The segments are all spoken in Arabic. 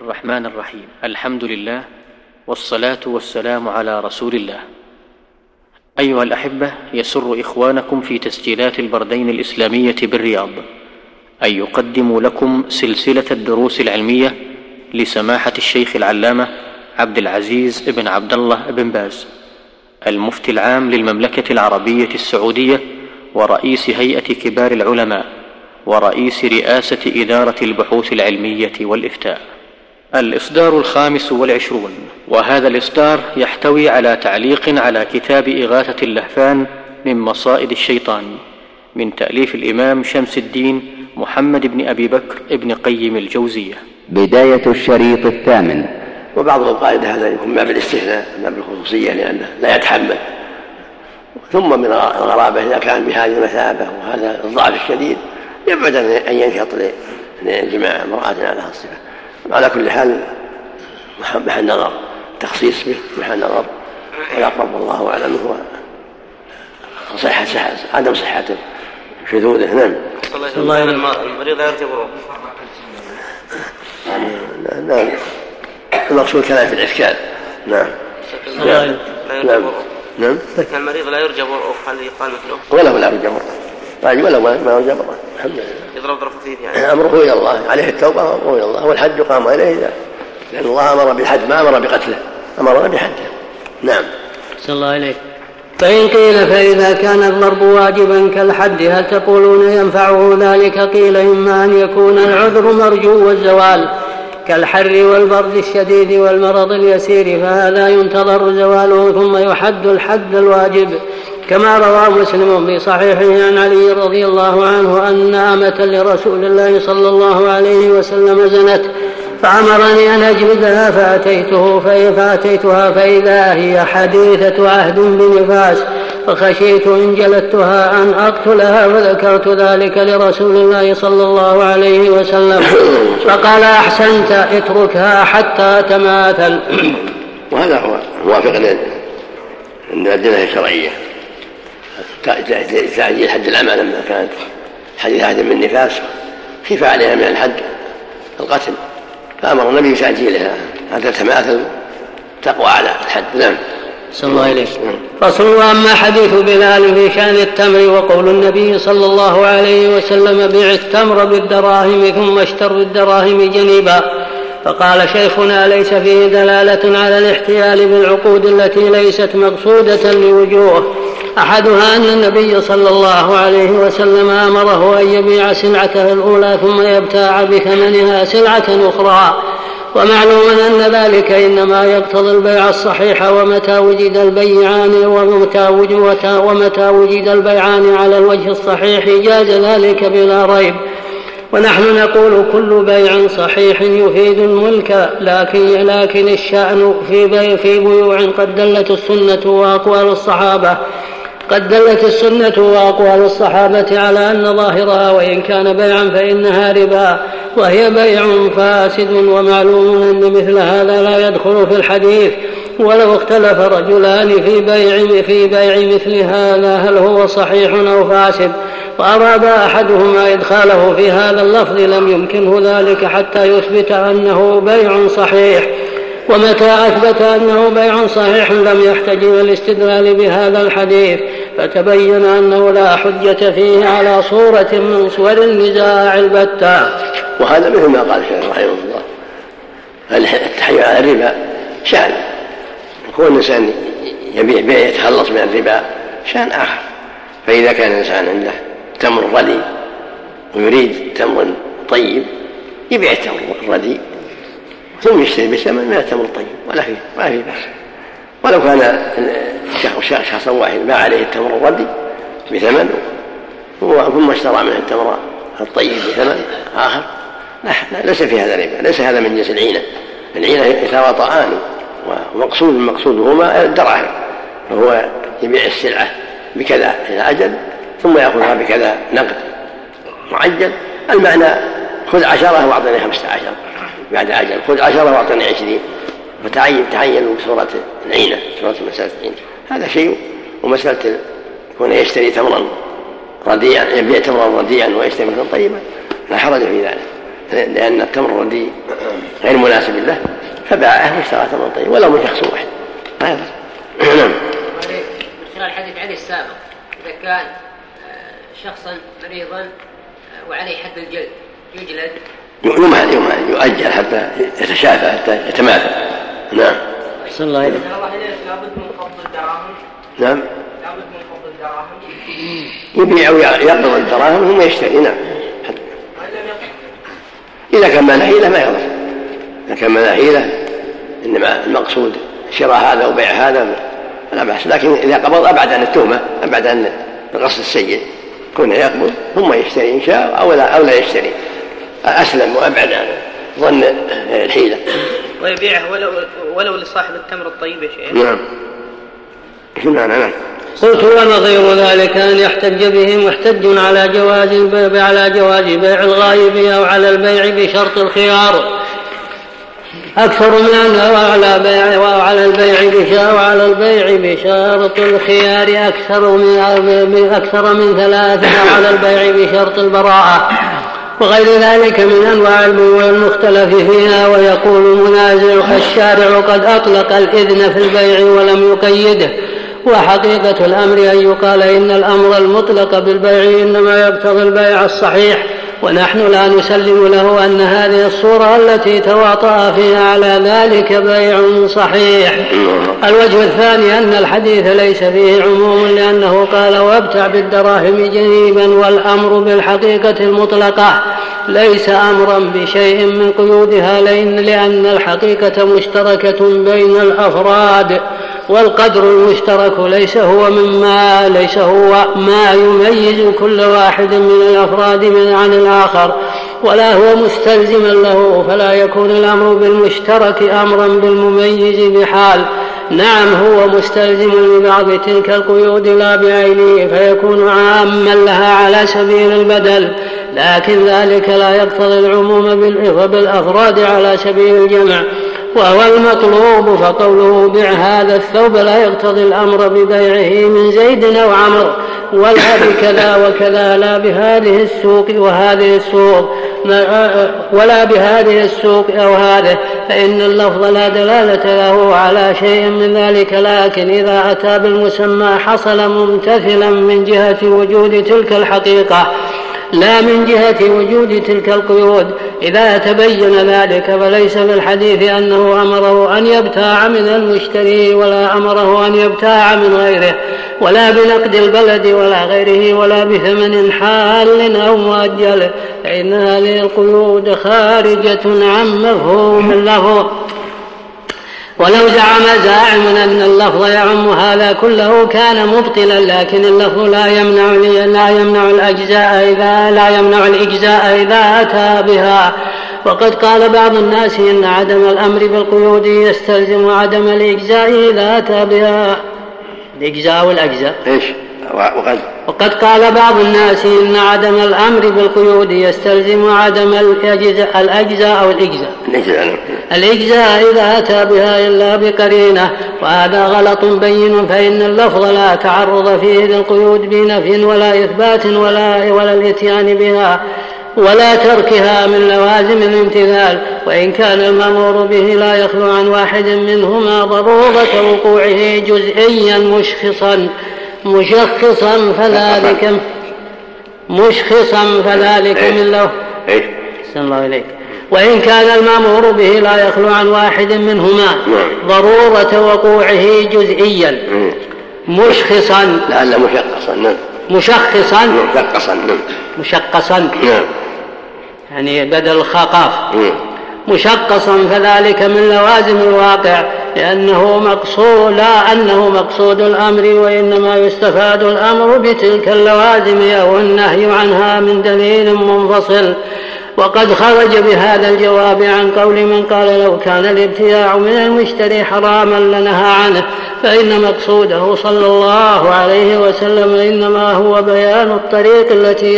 الرحمن الرحيم. الحمد لله والصلاة والسلام على رسول الله. أيها الأحبة، يسر إخوانكم في تسجيلات البردين الإسلامية بالرياض أن يقدموا لكم سلسلة الدروس العلمية لسماحة الشيخ العلامة عبد العزيز بن عبد الله بن باز، المفتي العام للمملكة العربية السعودية ورئيس هيئة كبار العلماء ورئيس رئاسة إدارة البحوث العلمية والإفتاء. الإصدار 25، وهذا الإصدار يحتوي على تعليق على كتاب إغاثة اللهفان من مصائد الشيطان من تأليف الإمام شمس الدين محمد بن أبي بكر ابن قيم الجوزية. بداية الشريط 8. وبعض القاعدة هذا يكون باب الاستثناء، باب الخصوصية، لأنه لا يتحمل. ثم من الغرابة إذا كان بهذه المثابة وهذا الضعف الشديد يبعد أن ينشط لجماع امرأة على الصفة. على كل حال محل نظر، تخصيص به محل نظر، والأقرب والله أعلم هو عدم صحته شذوذه. نعم. الله المريض لا يرجبه. نعم، المقصود كلام في الإشكال. نعم. نعم. المريض لا يرجى برؤه، هل يقال مثله؟ ولا يرجى برؤه، ولا ما يرجى برؤه. الحمد لله. يضرب ضرب خفيف يعني. أمره إلى الله، عليه التوبة وأمره إلى الله، والحد قام إليه، لأن الله أمر بالحد ما أمر بقتله، أمرنا بحده. نعم. صلى الله عليه. فإن قيل فإذا كان الضرب واجبا كالحد هل تقولون ينفعه ذلك؟ قيل إما أن يكون العذر مرجو والزوال كالحر والبرد الشديد والمرض اليسير، فهذا ينتظر زواله ثم يحد الحد الواجب، كما روى مسلم بصحيحه عن علي رضي الله عنه أن أمة لرسول الله صلى الله عليه وسلم زنت فأمرني أن أجلدها فأتيتها فإذا هي حديثة عهد بنفاس، فخشيت إن جلدتها أن أقتلها، فذكرت ذلك لرسول الله صلى الله عليه وسلم فقال أحسنت، اتركها حتى تماثل. وهذا هو موافق للأدلة الشرعية، تعجيل حد العمى لما كانت حديث عهد من نفاس خف عليها من الحد القتل، فأمر النبي بتعجيلها حتى تماثل تقوى على الحد. نعم. صلى الله عليه وسلم. فصل. وأما حديث بلال في شأن التمر وقول النبي صلى الله عليه وسلم بيع التمر بالدراهم ثم اشتر بالدراهم جنيبا، فقال شيخنا ليس فيه دلالة على الاحتيال بالعقود التي ليست مقصودة لوجوه، أحدها أن النبي صلى الله عليه وسلم أمره أن يبيع سلعته الأولى ثم يبتاع بثمنها سلعة أخرى، ومعلوم أن ذلك إنما يقتضي البيع الصحيح، ومتى وجد البيعان على الوجه الصحيح جاز ذلك بلا ريب. ونحن نقول كل بيع صحيح يفيد الملك، لكن الشأن في بيوع قد دلت السنة وأقوال الصحابة على أن ظاهرها وإن كان بيعا فإنها ربا وهي بيع فاسد، ومعلوم أن مثل هذا لا يدخل في الحديث. ولو اختلف رجلان في بيع مثل هذا هل هو صحيح أو فاسد وأراد أحدهما إدخاله في هذا اللفظ لم يمكنه ذلك حتى يثبت أنه بيع صحيح، ومتى أثبت أنه بيع صحيح لم يحتج إلى الاستدلال بهذا الحديث، فتبين أنه لا حجة فيه على صورة من صور النزاع البتة. وهذا مثل ما قال الشيخ رحمه الله، التحيي على الربا شأن، يكون الإنسان يبيع بيع يتخلص من الربا شأن آخر. فإذا كان الإنسان عنده تمر ردي ويريد تمر طيب يبيع التمر الردي ثم يشتري بثمن من التمر الطيب، ولا فيه بأس. ولو كان شخصا واحد باع عليه التمر الردي بثمن ثم اشترى منه التمر الطيب بثمن آخر ليس في هذا ربا، ليس هذا من جنس العينة يتواطئان، ومقصودهما الدراهم، فهو يبيع السلعة بكذا إلى أجل ثم يأخذها بكذا نقد معجل. المعنى خذ 10 واعطني 15 بعد أجل، خذ 10 واعطني 20، فتعين بصورة العينة، بصورة مسألة العينة. هذا شيء. ومسألة يكون يشتري تمرا رديئا، يبيع تمرا رديئا ويشتري مثلا طيبا لا حرج في ذلك، لأن التمر الرديء غير مناسب له فباعه واشترى تمر طيب ولو من شخص واحد. نعم. من خلال الحديث عن السابق إذا كان شخصا مريضا وعليه حد الجلد يجلد يمهل يؤجل حتى يتشافى حتى يتماثل. نعم. أحسن الله إليك. لابد من قبض الدراهم. نعم. لابد من قبض الدراهم. يبيع ويقبض الدراهم ثم يشتري. نعم. إذا كان ما حيلة ما يضر. إذا كان ما حيلة إنما المقصود شراء هذا وبيع هذا لا بأس، لكن إذا قبض أبعد عن التهمة أبعد عن القصد السيء كونه يقبض ثم يشتري إن شاء أو لا يشتري أسلم وأبعد عن ظن الحيلة. ويبيعه ولو لصاحب التمر الطيب يا شيخ. نعم. نعم. قلت ونظير ذلك أن يحتج به محتج على جواز بيع الغائب أو على البيع بشرط الخيار أكثر من أنه وعلى البيع بشرط الخيار أكثر من 3 وعلى البيع بشرط البراءة وغير ذلك من أنواع البيوع المختلف فيها. ويقول المنازع الشارع قد أطلق الإذن في البيع ولم يقيده، وحقيقة الأمر أن يقال إن الأمر المطلق بالبيع إنما يقتضي البيع الصحيح، ونحن لا نسلم له أن هذه الصورة التي تواطأ فيها على ذلك بيع صحيح. الوجه الثاني أن الحديث ليس فيه عموم، لأنه قال وابتع بالدراهم جنيبا، والأمر بالحقيقة المطلقة ليس أمرا بشيء من قيودها، لأن الحقيقة مشتركة بين الأفراد، والقدر المشترك ليس هو ما يميز كل واحد من الأفراد عن الآخر، ولا هو مستلزما له، فلا يكون الأمر بالمشترك أمرا بالمميز بحال. نعم هو مستلزم لبعض تلك القيود لا بعينه فيكون عاما لها على سبيل البدل، لكن ذلك لا يقتضي العموم بالأفراد على سبيل الجمع، وهو المطلوب. فقوله بع هذا الثوب لا يقتضي الأمر ببيعه من زيد أو عمرو، ولا بكذا وكذا، لا بهذه السوق وهذه السوق، ولا بهذه السوق أو هذه، فإن اللفظ لا دلالة له على شيء من ذلك. لكن إذا أتى بالمسمى حصل ممتثلا من جهة وجود تلك الحقيقة لا من جهة وجود تلك القيود. إذا تبين ذلك فليس في الحديث أنه أمره أن يبتاع من المشتري، ولا أمره أن يبتاع من غيره، ولا بنقد البلد ولا غيره، ولا بثمن حال أو مؤجل، فإن هذه القيود خارجة عن مفهوم اللفظ. ولو زعم زاعم أن اللفظ يعم هذا كله كان مبطلا، لكن اللفظ لا يمنع الإجزاء إذا أتى بها. وقد قال بعض الناس إن عدم الأمر بالقيود يستلزم عدم الإجزاء إذا أتى بها. الإجزاء والأجزاء وقد قال بعض الناس إن عدم الأمر بالقيود يستلزم عدم الأجزاء أو الإجزاء إذا أتى بها إلا بقرينة، وهذا غلط بين، فإن اللفظ لا تعرض فيه للقيود بنفي ولا إثبات ولا الإتيان بها ولا تركها من لوازم الامتثال، وإن كان المأمور به لا يخلو عن واحد منهما ضرورة وقوعه جزئيا مشخصا فذلك من له. أحسن الله إليك. وإن كان المأمور به لا يخلو عن واحد منهما ضرورة وقوعه جزئيا مشخصا يعني بدل الخاقاف مشقصا، فذلك من لوازم الواقع، لأنه مقصود الأمر، وإنما يستفاد الأمر بتلك اللوازم أو النهي عنها من دليل منفصل. وقد خرج بهذا الجواب عن قول من قال لو كان الابتياع من المشتري حراما لنهى عنه، فإن مقصوده صلى الله عليه وسلم إنما هو بيان الطريق التي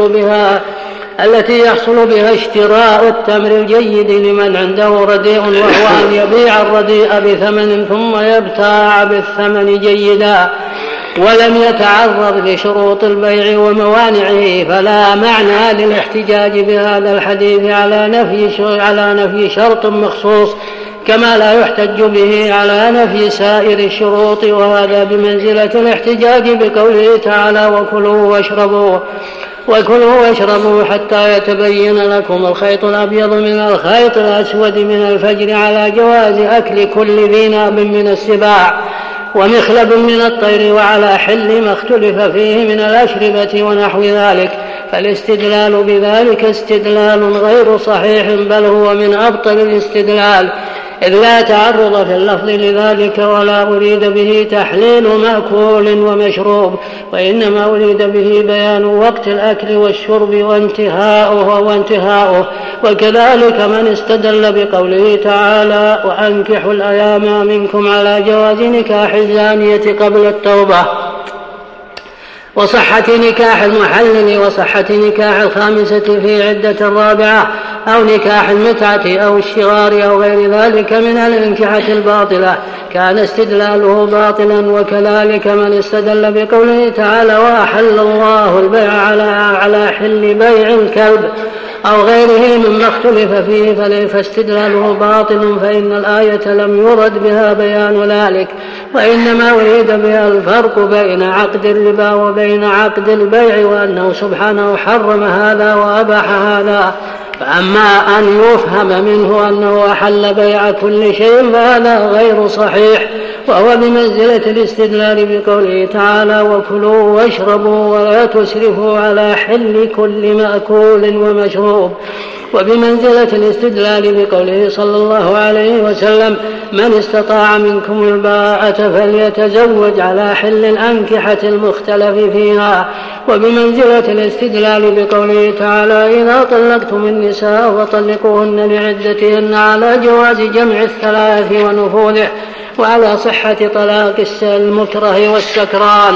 يحصل بها اشتراء التمر الجيد لمن عنده رديء، وهو أن يبيع الرديء بثمن ثم يبتاع بالثمن جيدا. ولم يتعرض لشروط البيع وموانعه، فلا معنى للاحتجاج بهذا الحديث على نفي شرط مخصوص، كما لا يحتج به على نفي سائر الشروط. وهذا بمنزلة الاحتجاج بقوله تعالى: وكلوا واشربوا حتى يتبين لكم الخيط الأبيض من الخيط الأسود من الفجر، على جواز أكل كل ذي ناب من السباع ومخلب من الطير، وعلى حل ما اختلف فيه من الأشربة ونحو ذلك. فالاستدلال بذلك استدلال غير صحيح، بل هو من أبطل الاستدلال، إذ لا تعرض في اللفظ لذلك، ولا أريد به تحليل مأكول ومشروب، وإنما أريد به بيان وقت الأكل والشرب وانتهاؤه. وكذلك من استدل بقوله تعالى: وأنكحوا الأيام منكم، على جواز نكاح الزانية قبل التوبة، وصحة نكاح المحلل، وصحة نكاح الخامسة في عدة الرابعة، أو نكاح المتعة أو الشغار أو غير ذلك من الانكحة الباطلة، كان استدلاله باطلا. وكذلك من استدل بقوله تعالى: وأحل الله البيع على حل بيع الكلب أو غيره مما اختلف فيه، فاستدلاله باطل، فإن الآية لم يرد بها بيان ذلك، وإنما أريد بها الفرق بين عقد الربا وبين عقد البيع، وأنه سبحانه حرم هذا وأباح هذا. فأما أن يفهم منه أنه أحل بيع كل شيء فهذا غير صحيح، وهو بمنزلة الاستدلال بقوله تعالى: وكلوا واشربوا ولا تسرفوا، على حل كل مأكول ومشروب. وبمنزلة الاستدلال بقوله صلى الله عليه وسلم: من استطاع منكم الباءة فليتزوج، على حل الأنكحة المختلف فيها. وبمنزلة الاستدلال بقوله تعالى: إذا طلقتم النساء فطلقوهن لعدتهن، على جواز جمع الثلاث ونفوذه، وعلى صحة طلاق المكره والسكران.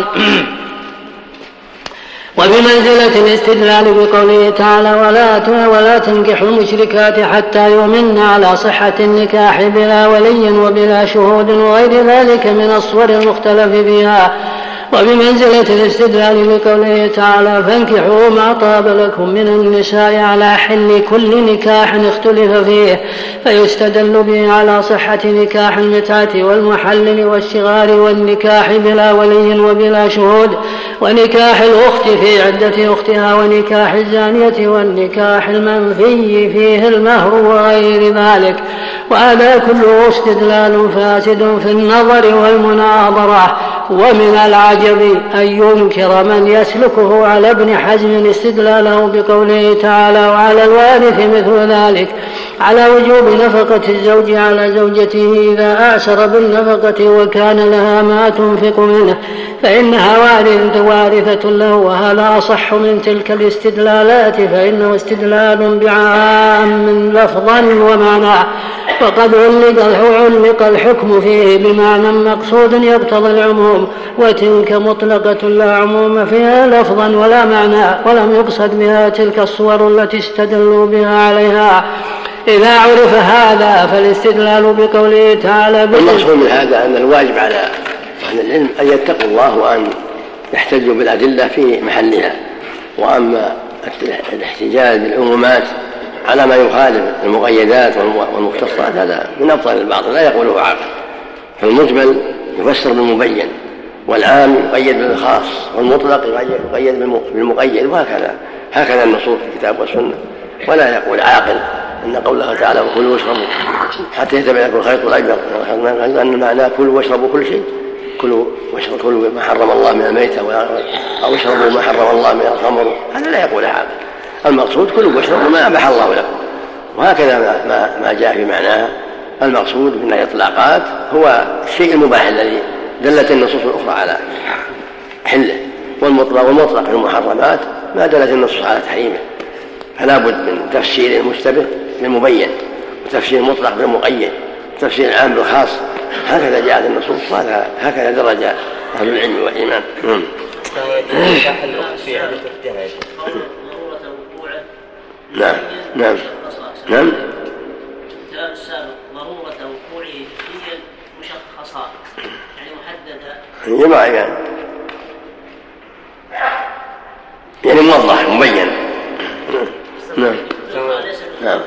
وبمنزلة الاستدلال بقوله تعالى: ولا تنكحوا المشركات حتى يؤمن، على صحة النكاح بلا ولي وبلا شهود، وغير ذلك من الصور المختلف فيها. وبمنزلة الاستدلال بقوله تعالى: فانكحوا ما طاب لكم من النساء، على حل كل نكاح اختلف فيه، فيستدل به على صحة نكاح المتعة والمحلل والشغار، والنكاح بلا ولي وبلا شهود، ونكاح الأخت في عدة أختها، ونكاح الزانية، والنكاح المنفي فيه المهر، وغير ذلك. وهذا كله استدلال فاسد في النظر والمناظرة. ومن العجب أن ينكر من يسلكه على ابن حزم استدلاله بقوله تعالى: وعلى الوارث مثل ذلك، على وجوب نفقة الزوج على زوجته إذا أعسر بالنفقة وكان لها ما تنفق منه، فإنها وارثة له. وهذا أصح من تلك الاستدلالات، فإنه استدلال بعام لفظا ومعنى، وقد علق الحكم فيه بمعنى مقصود يقتضي العموم، وتلك مطلقة لا عموم فيها لفظا ولا معنى، ولم يقصد بها تلك الصور التي استدلوا بها عليها. إذا عرف هذا فالاستدلال بقوله تعالى: المقصود من هذا أن الواجب على أهل العلم أن يتقوا الله وأن يحتجوا بالأدلة في محلها. وأما الاحتجاج بالعمومات على ما يخالف المقيدات والمختصات هذا من أبطال الباطل لا يقوله عاقل. فالمجمل يفسر بالمبين، والعام يقيد بالخاص، والمطلق يقيد بالمقيد، وهكذا النصوص في الكتاب والسنة. ولا يقول عاقل أن قوله تعالى: وكلوا واشربوا حتى يتبين لكم الخيط الأبيض، أن معناه كلوا واشربوا كل شيء، كلوا ما حرم الله من الميتة، أو اشربوا ما حرم الله من الخمر. هذا لا يقول عاقل. المقصود كلوا واشربوا ما أباح الله لكم. وهكذا ما جاء في معناها. المقصود من الإطلاقات هو الشيء المباح الذي دلت النصوص الأخرى على حله، والمطلق في المحرمات ما دلت النصوص على تحريمه. فلا بد من تفسير المشتبه بالمبين، وتفسير المطلق بالمقيد، وتفسير العام بالخاص. هكذا جاءت النصوص، هكذا درج أهل العلم والإيمان. نعم. الكلام السابق ضرورة وقوعه هي المشخصات، يعني محددة. يبقى يعني يعني موضح مبين. نعم نعم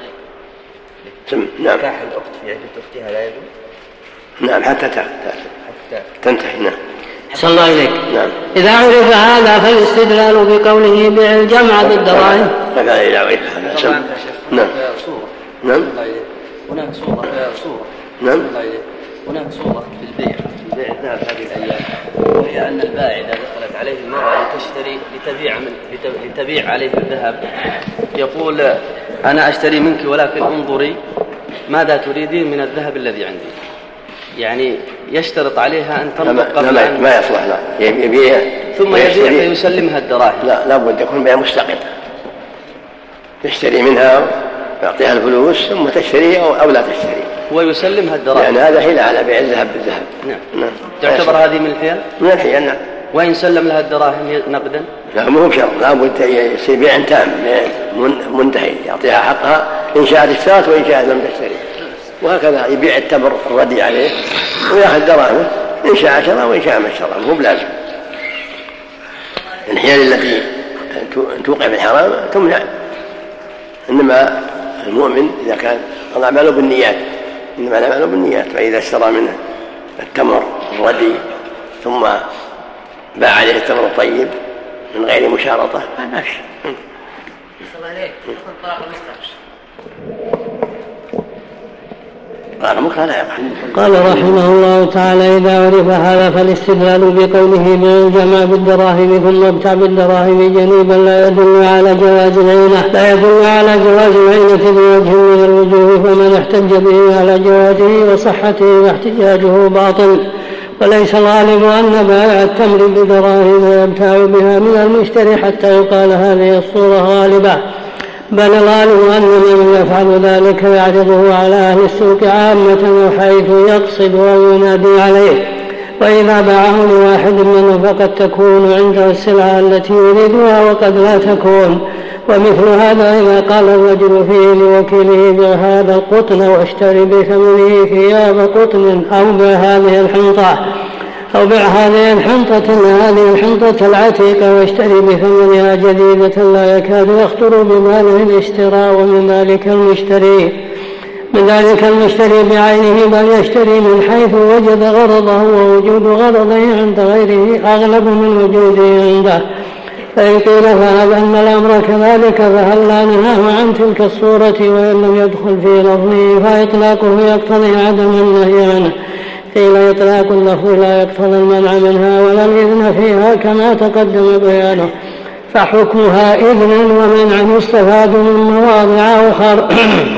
نعم. نكاح الأخت في عدة أختها لا يجوز؟ نعم حتى تنتهي. نعم. أحسن الله إليك. نعم. إذا عرف هذا فالاستدلال بقوله بيع الجمع بالدراهم. نعم. نعم. هناك صورة نعم. هناك صورة في البيع الذهب هذه الأيام، وهي أن البائع إذا دخلت عليه المرأة لتبيع عليه الذهب يقول أنا أشتري منك ولكن انظري ماذا تريدين من الذهب الذي عندي، يعني يشترط عليها أن تنظر قبل ما يصلح. لا يبيع ثم يبيع فيسلمها الدراهم. لا بد يكون بيع مستقل، تشتري منها ويعطيها الفلوس ثم تشتري أو لا تشتري ويسلمها الدراهم، يعني هذا حيلة على بيع الذهب بالذهب. نعم. تعتبر هذه من الحيل؟ من الحيل. نعم. وإن سلم لها الدراهم نقدا؟ لا مو بشرط، لا بد يصير بيع تام منتهي، يعطيها حقها إن شاءت اشترت وإن شاءت لم تشتري، وهكذا يبيع التمر الردي عليه ويأخذ دراهمه إن شاء شرى وإن شاء ما شرى، مو بلازم. الحيل التي توقع في الحرام تمنع، إنما المؤمن إذا كان الأعمال بالنيات، إنما الأعمال بالنيات، فإذا اشترى منه التمر الردي ثم باع عليه التمر الطيب من غير مشارطة ما ماشي. قال رحمه الله تعالى: إذا عرف هذا فالاستدلال بقوله بيع الجمع بالدراهم ثم ابتع بالدراهم جنيبا لا يدل على جواز العينة بوجه من الوجوه، فمن احتج به على جوازه وصحته فاحتجاجه باطل. وليس الغالب أن بائع التمر بدراهم يبتاع بها من المشتري حتى يقال هذه الصورة غالبة، بل الغالب أن من يفعل ذلك يعرضه على أهل السوق عامة حيث يقصد وينادي عليه، وإذا باعه لواحد منه فقد تكون عنده السلعة التي يريدها وقد لا تكون. ومثل هذا إذا قال الرجل فيه لوكيله: بيع هذا القطن واشتري بثمنه ثياب قطن، أو بيع هذه الحنطة العتيقة واشتري بثمنها جديدة لا يكاد يخطر بباله الاشتراء، ومن ذلك المشتري بعينه، بل يشتري من حيث وجد غرضه، ووجود غرضه عند غيره أغلب من وجوده عنده. فإن قيل فهذا أن الأمر كذلك فهل لا نهاه عن تلك الصورة وإن لم يدخل في لفظه فإطلاقه يقتضي عدم النهي عنه. قيل إطلاق اللفظ لا يقتضي المنع منها ولا الإذن فيها كما تقدم بيانه، فحكمها إذن ومنع يستفاد من مواضع أخر.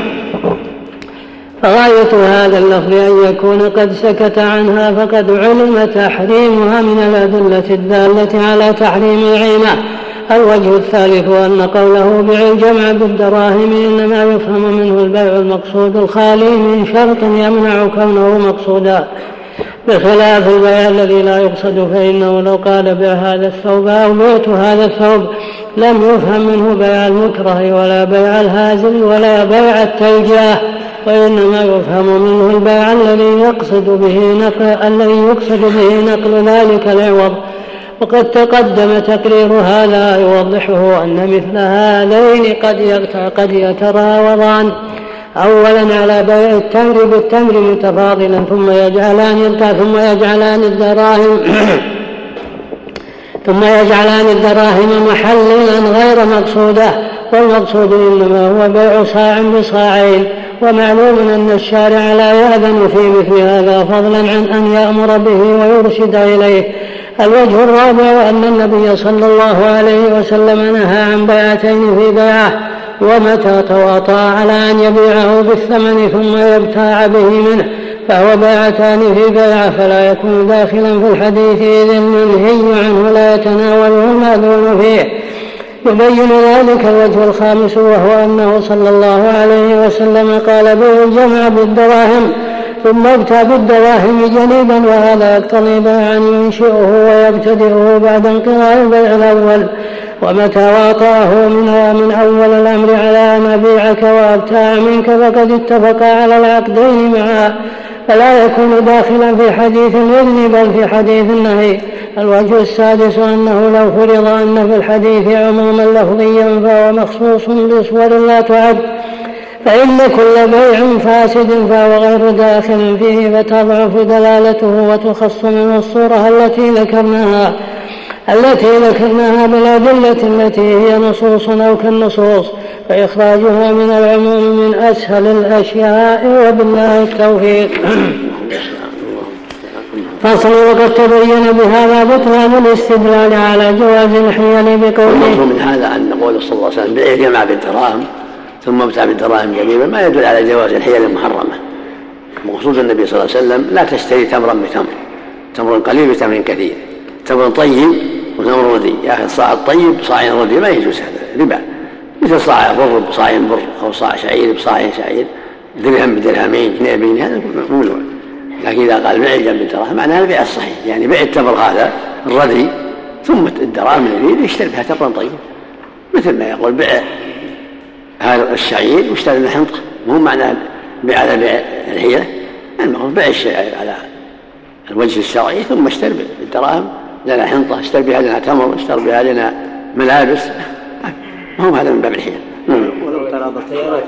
فغاية هذا اللفظ أن يكون قد سكت عنها فقد علم تحريمها من الأدلة الدالة على تحريم العينة. الوجه الثالث أن قوله بيع الجمع بالدراهم إنما يفهم منه البيع المقصود الخالي من شرط يمنع كونه مقصودا، بخلاف البيع الذي لا يقصد، فإنه لو قال بيع هذا الثوب أو بعت هذا الثوب لم يفهم منه بيع المكره ولا بيع الهازل ولا بيع التلجاه، وإنما يفهم منه البيع الذي يقصد به نقل ذلك العوض. وقد تقدم تقرير هذا يوضحه أن مثل هذين قد يتراوضان، أولا على بيع التمر بالتمر متفاضلا ثم يجعلان الدراهم محللا غير مقصودة، والمقصود إنما هو بيع صاع بصاعين. ومعلوم أن الشارع لا يأذن في مثل هذا فضلا عن أن يأمر به ويرشد إليه. الوجه الرابع أن النبي صلى الله عليه وسلم نهى عن بيعتين في بيعه، ومتى تواطأ على أن يبيعه بالثمن ثم يبتاع به منه فهو بيعتان في بيعه، فلا يكون داخلا في الحديث إذ المنهي عنه لا يتناوله المأذون فيه. يبين ذلك الوجه الخامس، وهو أنه صلى الله عليه وسلم قال بيع الجمع بالدراهم ثم ابتع بالدراهم جنيبا، وهذا يقتضي بيعا ينشئه ويبتدئه بعد انقضاء البيع الأول. ومتى واطأه منها من أول الأمر على أن أبيعك وأبتاع منك فقد اتفقا على العقدين معا، فلا يكون داخلا في حديث الإذن بل في حديث النهي، الوجه السادس أنه لو فرض أن في الحديث عموما لفظيا فهو مخصوص بصور لا تعد، فإن كل بيع فاسد فهو غير داخل فيه، فتضعف دلالته وتخص منه الصورة التي ذكرناها بالأدلة التي هي نصوص أو كالنصوص، فإخراجها من العموم من أسهل الأشياء، وبالله التوفيق. فصل. وقد تبين بهذا بطلان الاستدلال على جواز الحيل بقوله. من هذا أن نقول صلى الله عليه وسلم بيع جمع بالدراهم ثم ابتاع بالدراهم جميعا ما يدل على جواز الحيل المحرمة. مقصود النبي صلى الله عليه وسلم لا تشتري تمرا بتمر، تمر قليل بتمر كثير، تمر طيب وتمر ردي، ياخذ صاع الطيب بصاع ردي، ما يجوز هذا ربا. مثل صاع بر بصاع بر أو صاع شعير بصاع شعير، درهم بدرهمين، جنيه بجنيه، هذا ممنوع. لكن إذا قال بيع جنب الدراهم معناها البيع الصحيح، يعني بيع التمر هذا الردي ثم الدراهم الذي يشتري بها تمرا طيب، مثل ما يقول بيع هذا الشعير واشتري الحنطة، مو معناه بيع على بيع الحيلة، المقصود بيع الشعير على الوجه الشرعي ثم اشتري بالدراهم لنا حنطة، اشتري بها لنا تمر، اشتري بها لنا ملابس، هم هذا من باب الحيل. ولو ترى السيارات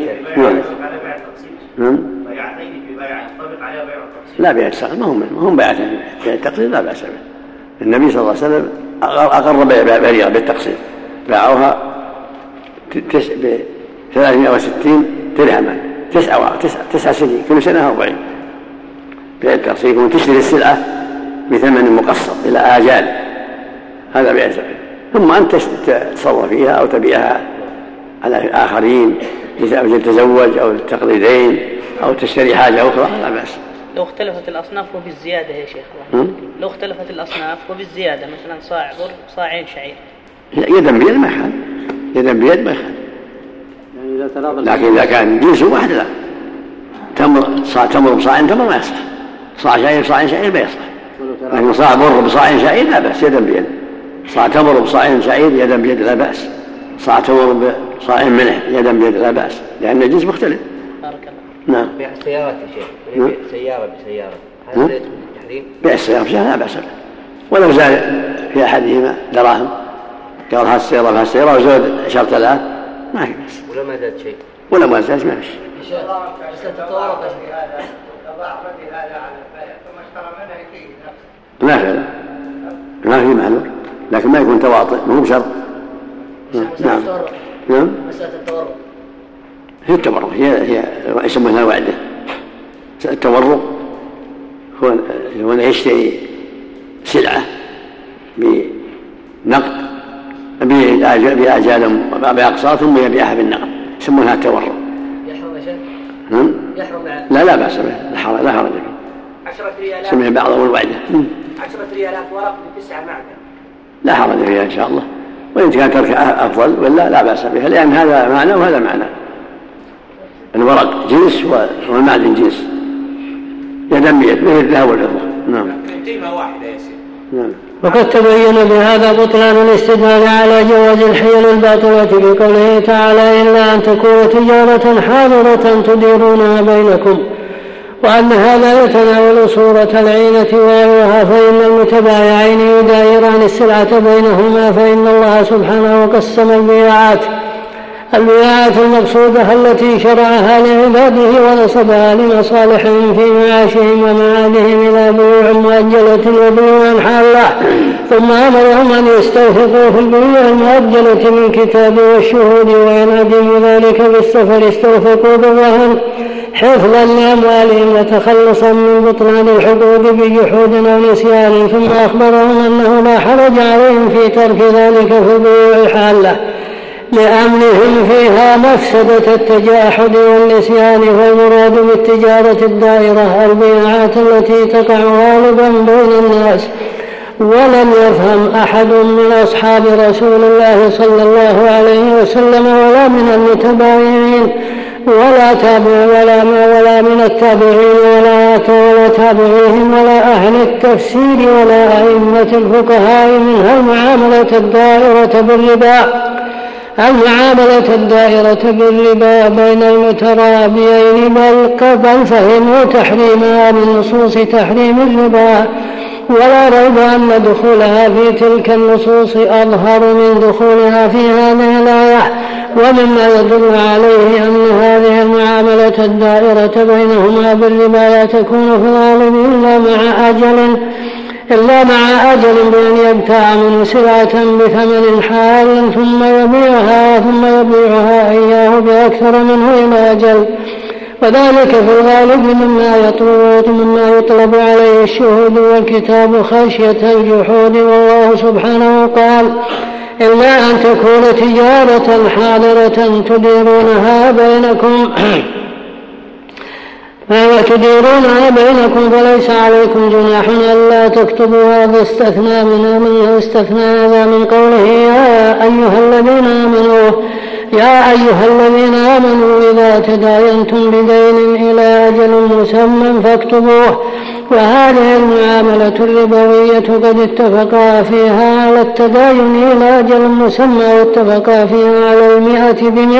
لا بيع التقسيط، ما هم بيع التقسيط لا بأس به. النبي صلى الله عليه وسلم أقر بريرة بالتقسيط، باعوها ب 360 درهما 9 سنين، كل سنة 40. بيع التقسيط يكون تشتري السلعة بثمن مقسط إلى آجال، هذا بيع التقسيط. ثم أنت تتصرف فيها أو تبيعها على آخرين، إذا تتزوج أو التقليدين أو تشتري حاجة أخرى لا بأس. لو اختلفت الأصناف وبالزيادة يا شيخ، لو اختلفت الأصناف وبالزيادة، مثلا صاع بر صاعين شعير، يدا بيد ما يخالف، يدا بيد ما يخالف. لكن إذا كان جنس واحد لا، تمر بصاع تمر ما يصلح، صاع شعير بصاع شعير ما يصلح. لكن صاع بر بصاع شعير لا بأس، يدا بيد. صاع تمر بصاع شعير يدا بيد لا بأس، صاع تمر بصاع ملح يدا بيد لا بأس، لأن الجنس مختلف. بارك الله. نعم. بيع السيارات يا شيخ، بيع سيارة بسيارة، هذا يدخل في التحريم؟ بيع السيارة بسيارة لا بأس به، ولو زاد في أحدهما دراهم، قال هذه السيارة بها السيارة وزود 10,000 ما في بأس. ولا ما زاد شيء؟ ولا ما زاد ما فيش. ما في معلوم، لكن ما يكون تواطئ، ما هو بشرط. نعم. نعم. مسألة التورق هي التورق، هي يسمونها وعدة. التورق هو يشتري سلعة بنقد بآجال بأقساط ثم يبيعها بالنقد، يسمونها التورق. يحرم يا شيخ؟ نعم. يحرم لا بأس به، لا حرج فيه. 10 ريالات سمع بعضهم الوعدة. 10 ريالات ورق ب9 معدن، لا حرج فيها إن شاء الله، وإن كان تركها أفضل ولا لا بأس بها، لأن هذا معنى وهذا معنى. الورق جنس والمعدن جنس، يدا بيد مثل الذهب والفضة. نعم. قيمة واحدة يا شيخ. نعم. وقد تبين بهذا بطلان الاستدلال على جواز الحيل الباطلة بقوله تعالى: إلا أن تكون تجارة حاضرة تديرونها بينكم، وأن هذا يتناول صورة العينة وغيرها، فإن المتبايعين يدايران السلعة بينهما، فإن الله سبحانه قسم البيعات المقصودة التي شرعها لعباده ونصبها لمصالحهم في معاشهم ومعادهم إلى بيوع مؤجلة وبيوع حالة، ثم أمرهم أن يستوثقوا في البيوع المؤجلة من كتاب والشهود، وإن عدموا ذلك بالسفر استوثقوا بالرهن حفظا لأموالهم وتخلصا من بطلان الحقوق بجحود أو نسيان، ثم أخبرهم أنه لا حرج عليهم في ترك ذلك في البيوع الحالة لأمنهم فيها مفسدة التجاحد والنسيان. فالمراد بالتجارة الدائرة البيعات التي تقع غالبا بين الناس. ولم يفهم أحد من أصحاب رسول الله صلى الله عليه وسلم ولا من المتبايعين ولا من التابعين ولا تابعيهم ولا أهل التفسير ولا أئمة الفقهاء منها المعاملة الدائرة بالربا بين المترابيين، بل فهموا تحريمها من نصوص تحريم الربا ولا ريب أن دخولها في تلك النصوص أظهر من دخولها في هذه الآية. ومما يدل عليه أن هذه المعاملة الدائرة بينهما بالربا لا تكون في الغالب إلا مع أجل بأن يبتاع منه سلعة بثمن حال ثم يبيعها إياه بأكثر منه إلى أجل، وذلك في الغالب مما يطلب عليه الشهود والكتاب خشية الجحود. والله سبحانه قال: إلا أن تكون تجارة حاضرة تديرونها بينكم فليس عليكم جناح ألا تكتبوا. هذا استثنى هذا من قوله يا أيها الذين آمنوا إذا تداينتم بدين إلى أجل مسمى فاكتبوه. وهذه المعاملة الربوية قد اتفقا فيها على التداين إلى أجل مسمى، واتفقا فيها على 100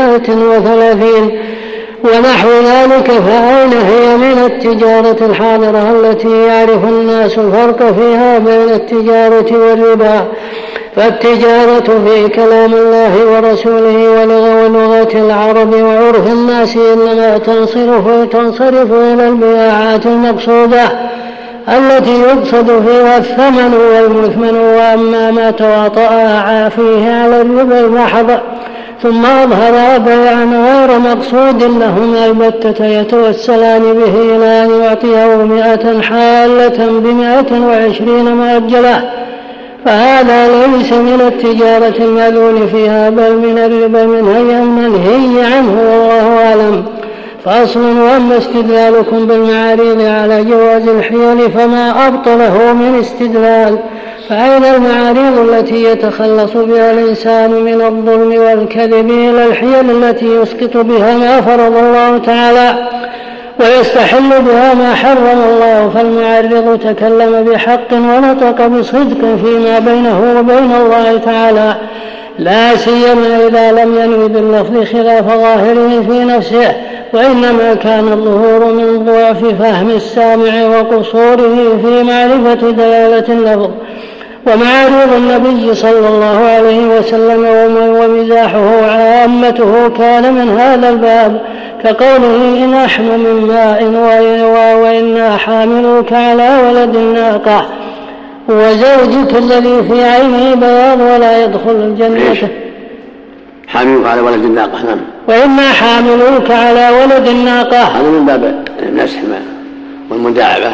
ب130 ونحو ذلك. فأين هي من التجارة الحاضرة التي يعرف الناس الفرق فيها بين التجارة والربا؟ فالتجارة في كلام الله ورسوله ولغة العرب وعرف الناس إنما تنصرف إلى البياعات المقصودة التي يقصد فيها الثمن والمثمن. وأما ما تواطأ فيه على الربا المحض ثم أظهر بيعا غير مقصود لهما البتة يتوسلان به إلى أن يعطيه 100 حالة ب120 مؤجلة، فهذا ليس من التجارة المأذون فيها بل من الربا المنهي عنه، والله أعلم. فأصل: وأما استدلالكم بالمعاريض على جواز الحيل فما أبطله من استدلال، فأين المعاريض التي يتخلص بها الإنسان من الظلم والكذب إلى الحيل التي يسقط بها ما فرض الله تعالى ويستحل بها ما حرم الله؟ فالمعرض تكلم بحق ونطق بصدق فيما بينه وبين الله تعالى، لا سيما إذا لم ينوي باللفظ خلاف ظاهره في نفسه، وإنما كان الظهور من ضعف فهم السامع وقصوره في معرفة دلالة اللفظ. ومعارض النبي صلى الله عليه وسلم ومزاحه عامته كان من هذا الباب، كقوله: إن نحن من ماء وإنا حاملوك على ولد الناقة، وزوجك الذي في عينه بياض ولا يدخل الجنة. حاملوك على ولد الناقة، نعم. وإنا حاملوك على ولد الناقة، هذا من باب النسح والمداعبة.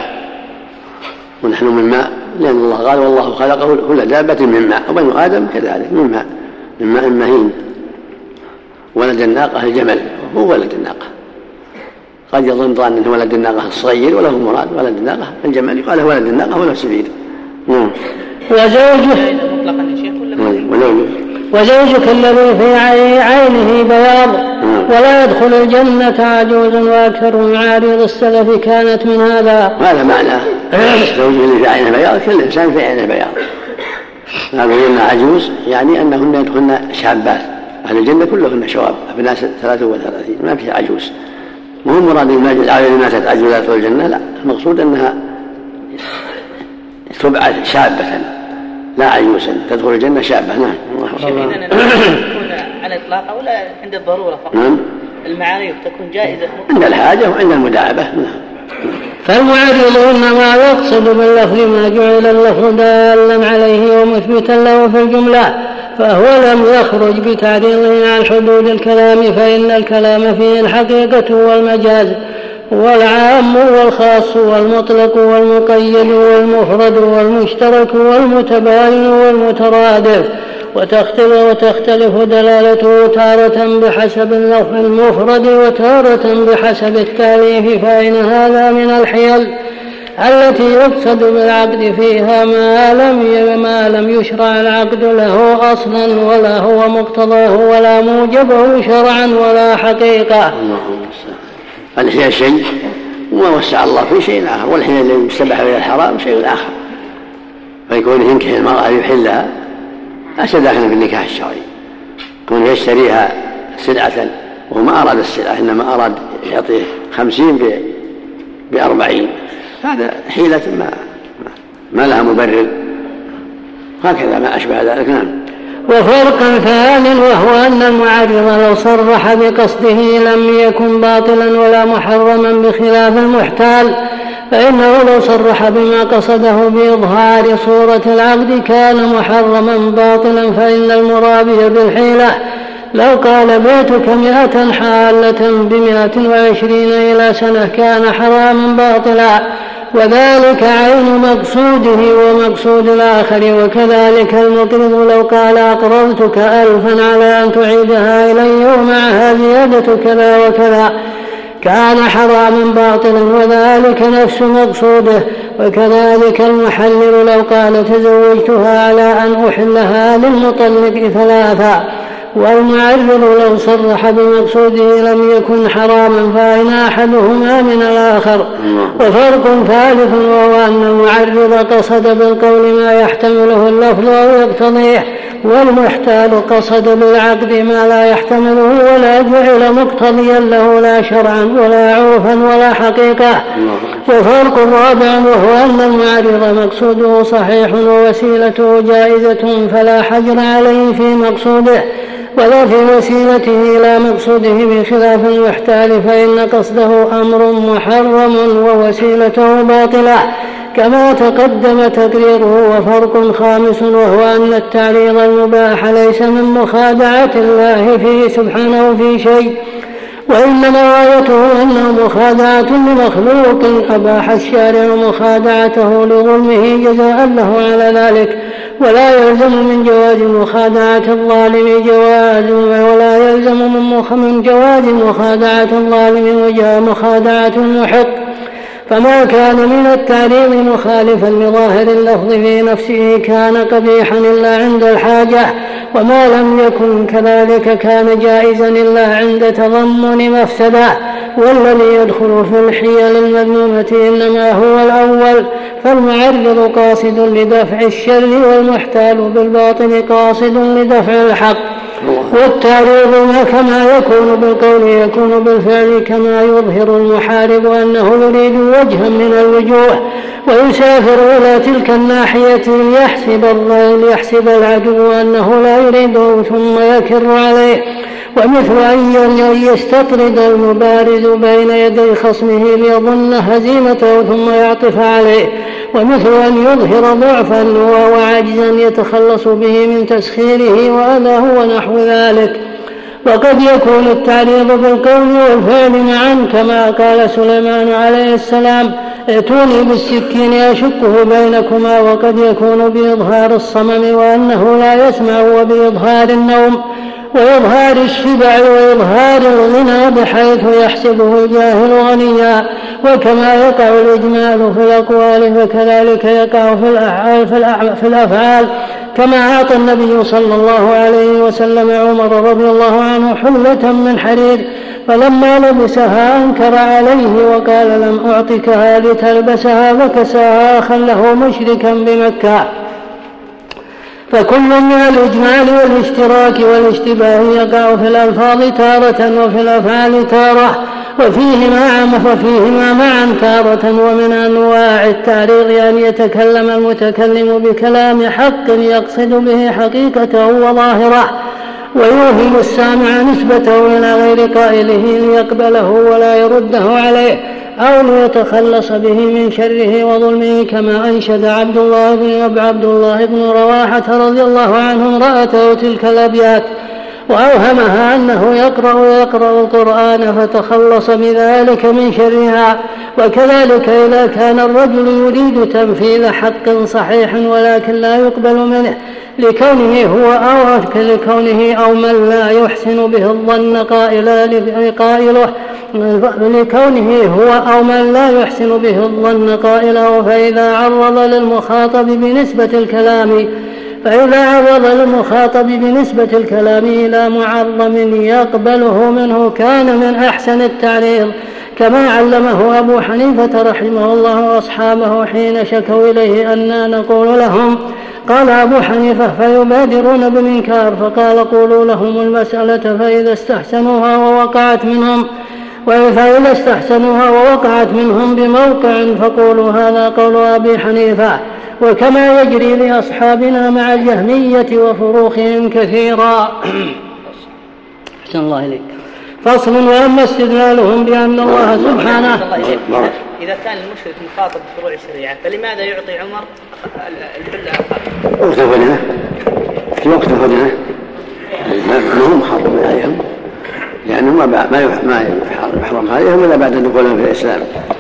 ونحن من ماء، لأن الله قال: والله خلقه كل دابة من ماء، وبنو آدم كذلك من ماء مهين. ولد الناقة الجمل هو ولد الناقة، قد يظن أنه ولد الناقة الصغير وله مراد، ولد الناقة الجمل يقال ولد الناقة ولا سبيل. وزوجك الذي في عينه بياض ولا يدخل الجنة عجوز. وأكثر معارض السلف كانت من هذا معناه زوجك الذي في عينه بياض، كل إنسان في عينه بياض. هذا قلنا عجوز يعني أنهن يدخلن شابات، أهل الجنة كلهن شواب أبناء 33، ما في عجوز. مو مراد الناس عجوزات في الجنة، لا، المقصود أنها تبعث شابة لا عجوزا، تدخل الجنة شابة. نعم. إذن تكون على إطلاق أو لا عند الضرورة فقط؟ نعم. المعاريض تكون جائزة عند الحاجة وعند المداعبة. نعم. فالمعرض إنما يقصد باللفظ ما جعل اللفظ دالا عليه ومثبتا له في الجملة، فهو لم يخرج بتعريضه عن حدود الكلام، فإن الكلام فيه الحقيقة والمجاز والعام والخاص والمطلق والمقيد والمفرد والمشترك والمتباين والمترادف، وتختلف دلالته تارة بحسب اللفظ المفرد وتارة بحسب التأليف. فإن هذا من الحيل التي يقصد بالعقد فيها ما لم يشرع العقد له أصلا ولا هو مقتضاه ولا موجبه شرعا ولا حقيقة. الحيل شيء وما وسع الله في شيء آخر، والحيل الذي يستبح إلى الحرام شيء آخر، فيكون ينكح المرأة يحلها ليس داخلا في النكاح الشرعي، يكون يشتريها سلعة وهو ما أراد السلعة، إنما أراد يعطيه 50 ب40، هذا حيلة ما لها مبرر، هكذا ما أشبه ذلك. نعم. وفرق ثانٍ وهو أن المعرض لو صرح بقصده لم يكن باطلا ولا محرما بخلاف المحتال، فإنه لو صرح بما قصده بإظهار صورة العقد كان محرما باطلا، فإن المرابي بالحيلة لو قال بيتك 100 حالة ب120 إلى سنة كان حراما باطلا، وذلك عين مقصوده ومقصود الآخر. وكذلك المقرض لو قال أقرضتك 1000 على أن تعيدها إلي ومعها زيادة كذا وكذا كان حراما باطلا، وذلك نفس مقصوده. وكذلك المحلل لو قال تزوجتها على أن أحلها للمطلق 3، والمعرض لو صرح بمقصوده لم يكن حراما، فإن أحدهما من الآخر. وفرق ثالث وهو أن المعرض قصد بالقول ما يحتمله اللفظ أو يقتضيه، والمحتال قصد بالعقد ما لا يحتمله ولا جعل مقتضيا له لا شرعا ولا عرفا ولا حقيقة. وفرق رابع وهو أن المعرض مقصوده صحيح ووسيلته جائزة فلا حجر عليه في مقصوده ولا في وسيلته إلى مقصوده، بخلاف المحتال فإن قصده أمر محرم ووسيلته باطلة كما تقدم تقريره. وفرق خامس وهو أن التعريض المباح ليس من مخادعة الله فيه سبحانه في شيء، وإنما غايته أنه مخادعة لمخلوق أباح الشارع مخادعته لظلمه جزاء له على ذلك، ولا يلزم من جواز مخادعة الظالم ولا يلزم من جواز مخادعة الظالم وجاء مخادعة المحق. فما كان من التعريض مخالفا لظاهر اللفظ في نفسه كان قبيحا إلا عند الحاجة، وما لم يكن كذلك كان جائزا إلا عند تضمن مفسدة. والذي يدخل في الحيل المذمومة إنما هو الأول، فالمعرض قاصد لدفع الشر والمحتال بالباطل قاصد لدفع الحق. والتعريض كما يكون بالقول يكون بالفعل، كما يظهر المحارب أنه يريد وجها من الوجوه ويسافر إلى تلك الناحية ليحسب العدو أنه لا يريده ثم يكر عليه، ومثل أن يستطرد المبارز بين يدي خصمه ليظن هزيمته ثم يعطف عليه، ومثل أن يظهر ضعفا وعجزا يتخلص به من تسخيره وأذاه ونحو ذلك. وقد يكون التعريض بالقول والفعل معا، كما قال سليمان عليه السلام ائتوني بالسكين أشقه بينكما، وقد يكون بإظهار الصمم وأنه لا يسمع، وبإظهار النوم وإظهار الشبع وإظهار الغنى بحيث يحسبه الجاهل غنيا. وكما يقع الإجمال في الأقوال فكذلك يقع في الأفعال، كما أعطى النبي صلى الله عليه وسلم عمر رضي الله عنه حلة من حرير فلما لبسها أنكر عليه وقال لم أعطكها لتلبسها، فكساها أخا له مشركا بمكة. فكل من الإجمال والاشتراك والاشتباه يقع في الألفاظ تارة وفي الأفعال تارة، وفيهما معا تارة. ومن أنواع التعريض أن يتكلم المتكلم بكلام حق يقصد به حقيقته وظاهره، ويوهم السامع نسبته إلى غير قائله ليقبله ولا يرده عليه أو ليتخلص به من شره وظلمه، كما أنشد عبد الله بن رواحة رضي الله عنه امرأته تلك الأبيات وأوهمها أنه يقرأ القرآن فتخلص بذلك من شرها. وكذلك إذا كان الرجل يريد تنفيذ حق صحيح ولكن لا يقبل منه لكونه أو من لا يحسن به الظن قائله، فإذا عرض للمخاطب بنسبة الكلام إلى معظم يقبله منه كان من أحسن التعريض، كما علمه أبو حنيفة رحمه الله وأصحابه حين شكوا إليه أننا نقول لهم. قال أبو حنيفة فيبادرون بالإنكار، فقال قولوا لهم المسألة فإذا استحسنوها ووقعت منهم بموقع فقولوا هذا قول أبي حنيفة. وكما يجري لأصحابنا مع الجهمية وفروخهم كثيرا. أحسن الله إليك. فصل. وأما استدلالهم بأن الله سبحانه إذا كان المشرك مخاطب بفروع الشريعة فلماذا يعطي عمر الحلة وقت الهدنة في وقت الهدنة ما هم محرم عليهم لأنهم ما يحرم عليهم إلا بعد دخولهم في الإسلام.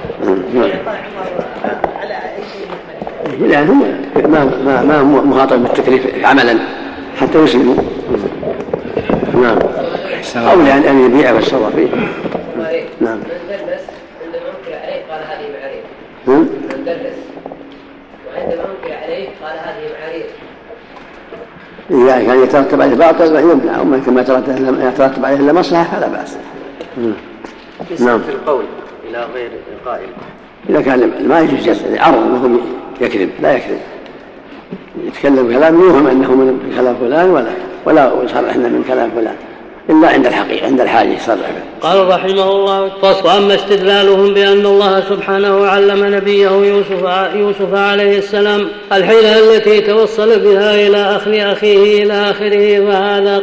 لأنهم ما هم مخاطب بالتكليف عملا حتى يسلموا. نعم. أو لأن يبيع ويشترى فيه. نعم. من درس عندما أنكر عليه قال هذه معاريض. من درس وعندما أنكر عليه قال هذه معاريض. إذا كان يترتب عليه باطل يمنع، وما كما يترتب عليه إلا مصلحة فلا بأس. نعم. في القول إلى غير القائل. إذا كان ما يجوز عرض أنه يكذب لا يكذب، يتكلم كلام يوهم أنه من كلام فلان ولا يصرح أنه من كلام فلان إلا عند الحقيقة عند الحاجة يصرح به. قال رحمه الله. وأما استدلالهم بأن الله سبحانه علم نبيه يوسف عليه السلام الحيلة التي توصل بها إلى أخذ أخيه إلى آخره فهذا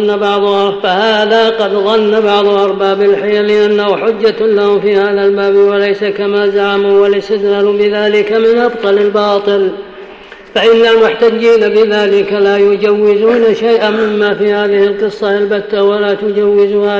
قد ظن بعض أرباب الحيل أنه حجة لهم في هذا الباب وليس كما زعموا، والاستدلال بذلك من أبطل الباطل، فإن المحتجين بذلك لا يجوزون شيئا مما في هذه القصة البتة ولا تجوزها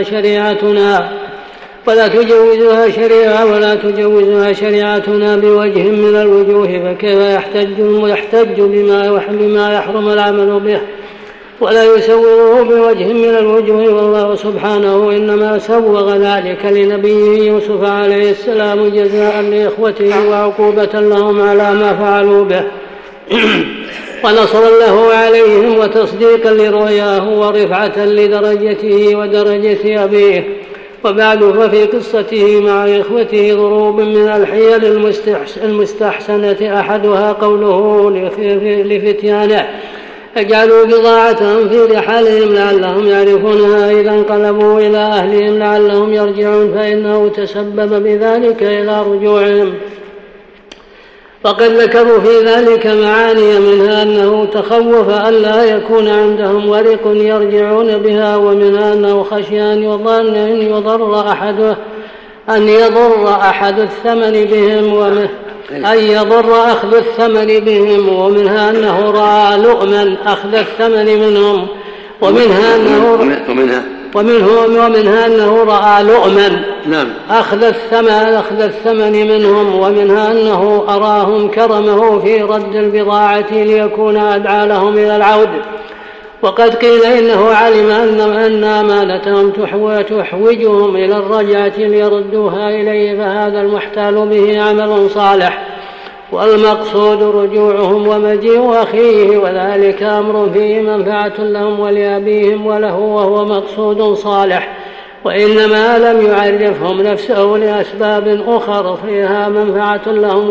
شريعتنا بوجه من الوجوه، فكيف يحتج بما يحرم العمل به ولا يسوغه بوجه من الوجوه، والله سبحانه إنما سوغ ذلك لنبيه يوسف عليه السلام جزاء لإخوته وعقوبة لهم على ما فعلوا به ونصرا له عليهم وتصديقا لرؤياه ورفعة لدرجته ودرجة أبيه. وبعد ففي قصته مع إخوته ضروب من الحيل المستحسنة أحدها قوله لفتيانه اجعلوا بضاعتهم في رحالهم لعلهم يعرفونها إذا انقلبوا إلى أهلهم لعلهم يرجعون، فإنه تسبب بذلك إلى رجوعهم. وقد ذكروا في ذلك معاني منها أنه تخوف أن لا يكون عندهم ورق يرجعون بها، ومنها أنه خشي أن يضر أحد الثمن بهم ومنها أنه رأى لؤما أخذ الثمن منهم ومنها أنه رأى لؤما أخذ الثمن منهم، ومنها أنه أراهم كرمه في رد البضاعة ليكون أدعى لهم إلى العود. وقد قيل إنه علم أن أمانتهم تحوجهم إلى الرجعة ليردوها إليه، فهذا المحتال به عمل صالح، والمقصود رجوعهم ومجيء أخيه، وذلك أمر فيه منفعة لهم ولأبيهم وله، وهو مقصود صالح، وإنما لم يعرفهم نفسه لأسباب أخرى فيها منفعة لهم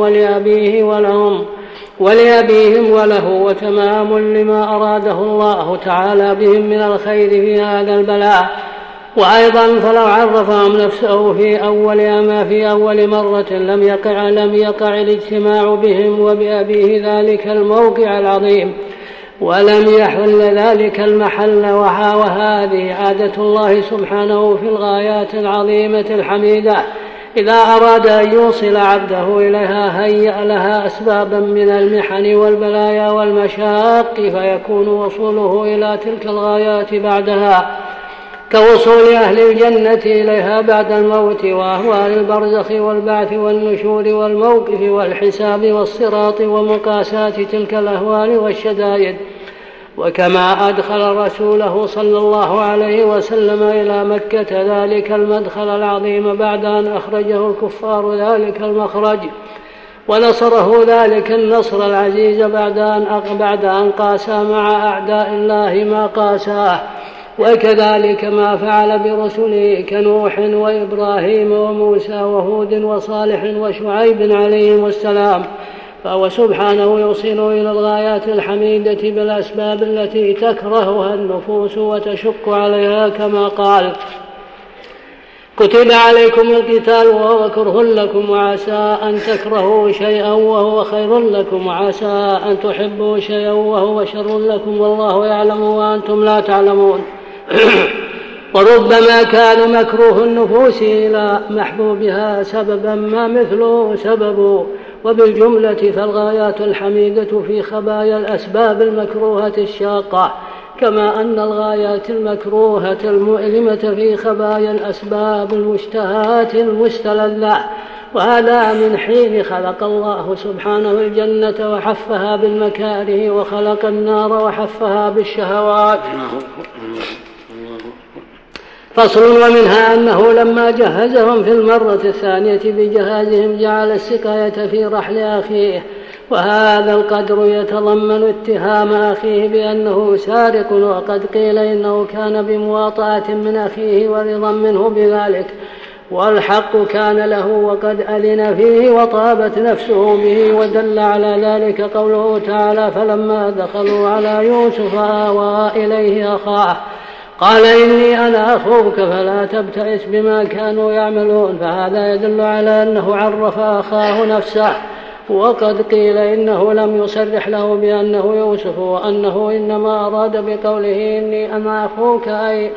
ولأبيهم وله، وتمام لما أراده الله تعالى بهم من الخير في هذا البلاء. وأيضا فلو عرفهم نفسه في أول مرة لم يقع الاجتماع بهم وبأبيه ذلك الموقع العظيم، ولم يحل ذلك المحل، وهذه عادة الله سبحانه في الغايات العظيمة الحميدة، إذا أراد أن يوصل عبده إليها هيأ لها أسبابا من المحن والبلايا والمشاق، فيكون وصوله إلى تلك الغايات بعدها كوصول أهل الجنة إليها بعد الموت، وأهوال البرزخ والبعث والنشور والموقف والحساب والصراط ومقاساة تلك الأهوال والشدائد. وكما أدخل رسوله صلى الله عليه وسلم إلى مكة ذلك المدخل العظيم بعد أن أخرجه الكفار ذلك المخرج، ونصره ذلك النصر العزيز بعد أن قاسى مع أعداء الله ما قاساه، وكذلك ما فعل برسله كنوح وإبراهيم وموسى وهود وصالح وشعيب عليهم السلام، فهو سبحانه يوصل إلى الغايات الحميدة بالأسباب التي تكرهها النفوس وتشق عليها، كما قال كتب عليكم القتال وهو كره لكم وعسى أن تكرهوا شيئا وهو خير لكم وعسى أن تحبوا شيئا وهو شر لكم والله يعلم وأنتم لا تعلمون. وربما كان مكروه النفوس إلى محبوبها سببا ما مثله سبب. وبالجملة فالغايات الحميدة في خبايا الأسباب المكروهة الشاقة، كما أن الغايات المكروهة المؤلمة في خبايا الأسباب المشتهاة المستلذة. وهذا من حين خلق الله سبحانه الجنة وحفها بالمكاره، وخلق النار وحفها بالشهوات. فصل. ومنها أنه لما جهزهم في المرة الثانية بجهازهم جعل السقاية في رحل أخيه، وهذا القدر يتضمن اتهام أخيه بأنه سارق، وقد قيل إنه كان بمواطأة من أخيه ورضا منه بذلك، والحق كان له وقد ألن فيه وطابت نفسه به. ودل على ذلك قوله تعالى: فلما دخلوا على يوسف آوى إليه أخاه قال إني أنا أخوك فلا تبتئس بما كانوا يعملون. فهذا يدل على أنه عرف أخاه نفسه، وقد قيل إنه لم يصرح له بأنه يوسف، وأنه إنما أراد بقوله إني أنا أخوك أي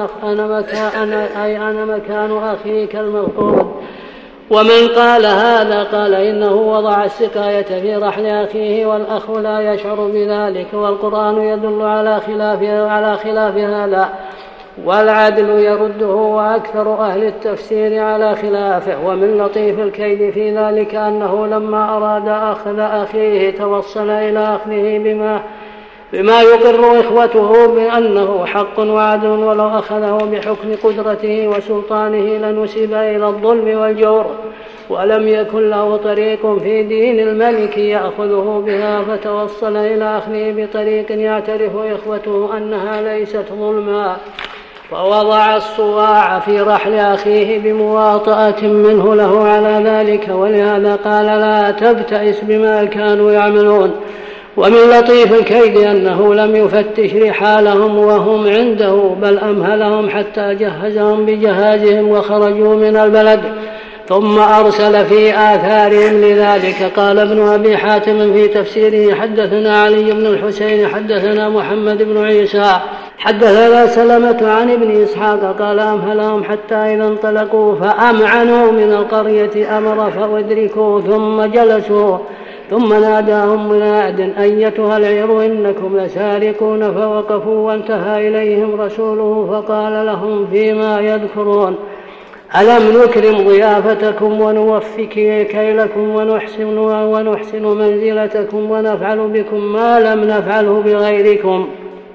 أنا مكان أخيك المفقود. ومن قال هذا قال إنه وضع السقاية في رحل أخيه والأخ لا يشعر بذلك، والقرآن يدل على خلاف هذا، والعدل يرده وأكثر أهل التفسير على خلافه. ومن لطيف الكيد في ذلك أنه لما أراد أخذ أخيه توصل إلى أخذه بما يقر إخوته بأنه حق وعدل، ولو أخذه بحكم قدرته وسلطانه لنسب إلى الظلم والجور، ولم يكن له طريق في دين الملك يأخذه بها، فتوصل إلى أخذه بطريق يعترف إخوته أنها ليست ظلما، فوضع الصواع في رحل أخيه بمواطأة منه له على ذلك، ولهذا قال لا تبتئس بما كانوا يعملون. ومن لطيف الكيد أنه لم يفتش رحالهم وهم عنده، بل أمهلهم حتى جهزهم بجهازهم وخرجوا من البلد، ثم أرسل في آثارهم لذلك. قال ابن أبي حاتم في تفسيره: حدثنا علي بن الحسين حدثنا محمد بن عيسى حدثنا سلمة عن ابن إسحاق قال أمهلهم حتى إذا انطلقوا فأمعنوا من القرية أمر فأدركوا ثم جلسوا، ثم ناداهم مناد: أيتها العير إنكم لسارقون، فوقفوا وانتهى إليهم رسوله فقال لهم فيما يذكرون: ألم نكرم ضيافتكم ونوفك كيلكم ونحسن منزلتكم ونفعل بكم ما لم نفعله بغيركم،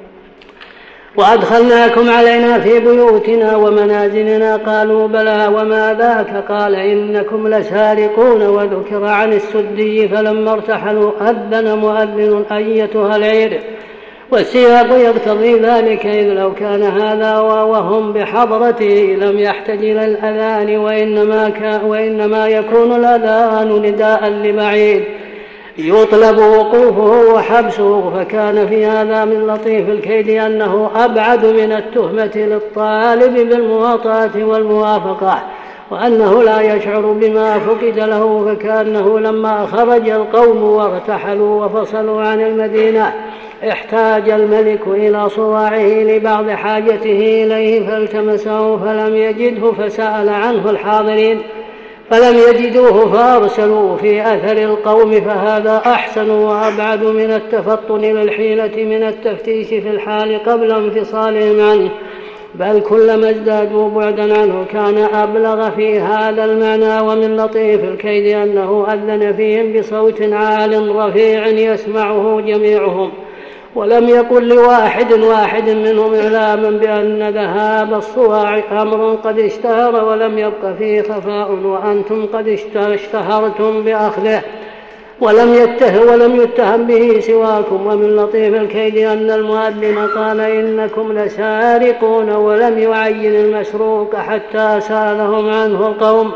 وأدخلناكم علينا في بيوتنا ومنازلنا؟ قالوا بلى وما ذاك؟ قال إنكم لسارقون. وذكر عن السدي فلما ارتحلوا أذن مؤذن: أيتها العير. والسياق يقتضي ذلك، إذ لو كان هذا وهم بحضرته لم يحتج إلى الأذان، وإنما يكون الأذان نداء لبعيد يطلب وقوفه وحبسه. فكان في هذا من لطيف الكيد أنه أبعد من التهمة للطالب بالمواطأة والموافقة، وأنه لا يشعر بما فقد له، فكأنه لما خرج القوم وارتحلوا وفصلوا عن المدينة احتاج الملك إلى صواعه لبعض حاجته إليه فالتمسه فلم يجده، فسأل عنه الحاضرين فلم يجدوه فأرسلوا في أثر القوم، فهذا أحسن وأبعد من التفطن للحيلة من التفتيش في الحال قبل انفصالهم عنه، بل كلما ازدادوا بعدا عنه كان أبلغ في هذا المعنى. ومن لطيف الكيد أنه أذن فيهم بصوت عال رفيع يسمعه جميعهم، ولم يقل لواحد منهم إعلاما بأن ذهاب الصواع أمر قد اشتهر ولم يبق فيه خفاء، وأنتم قد اشتهرتم بأخذه ولم يتهم به سواكم. ومن لطيف الكيد أن المؤذن قال إنكم لسارقون ولم يعين المسروق حتى سألهم عنه القوم،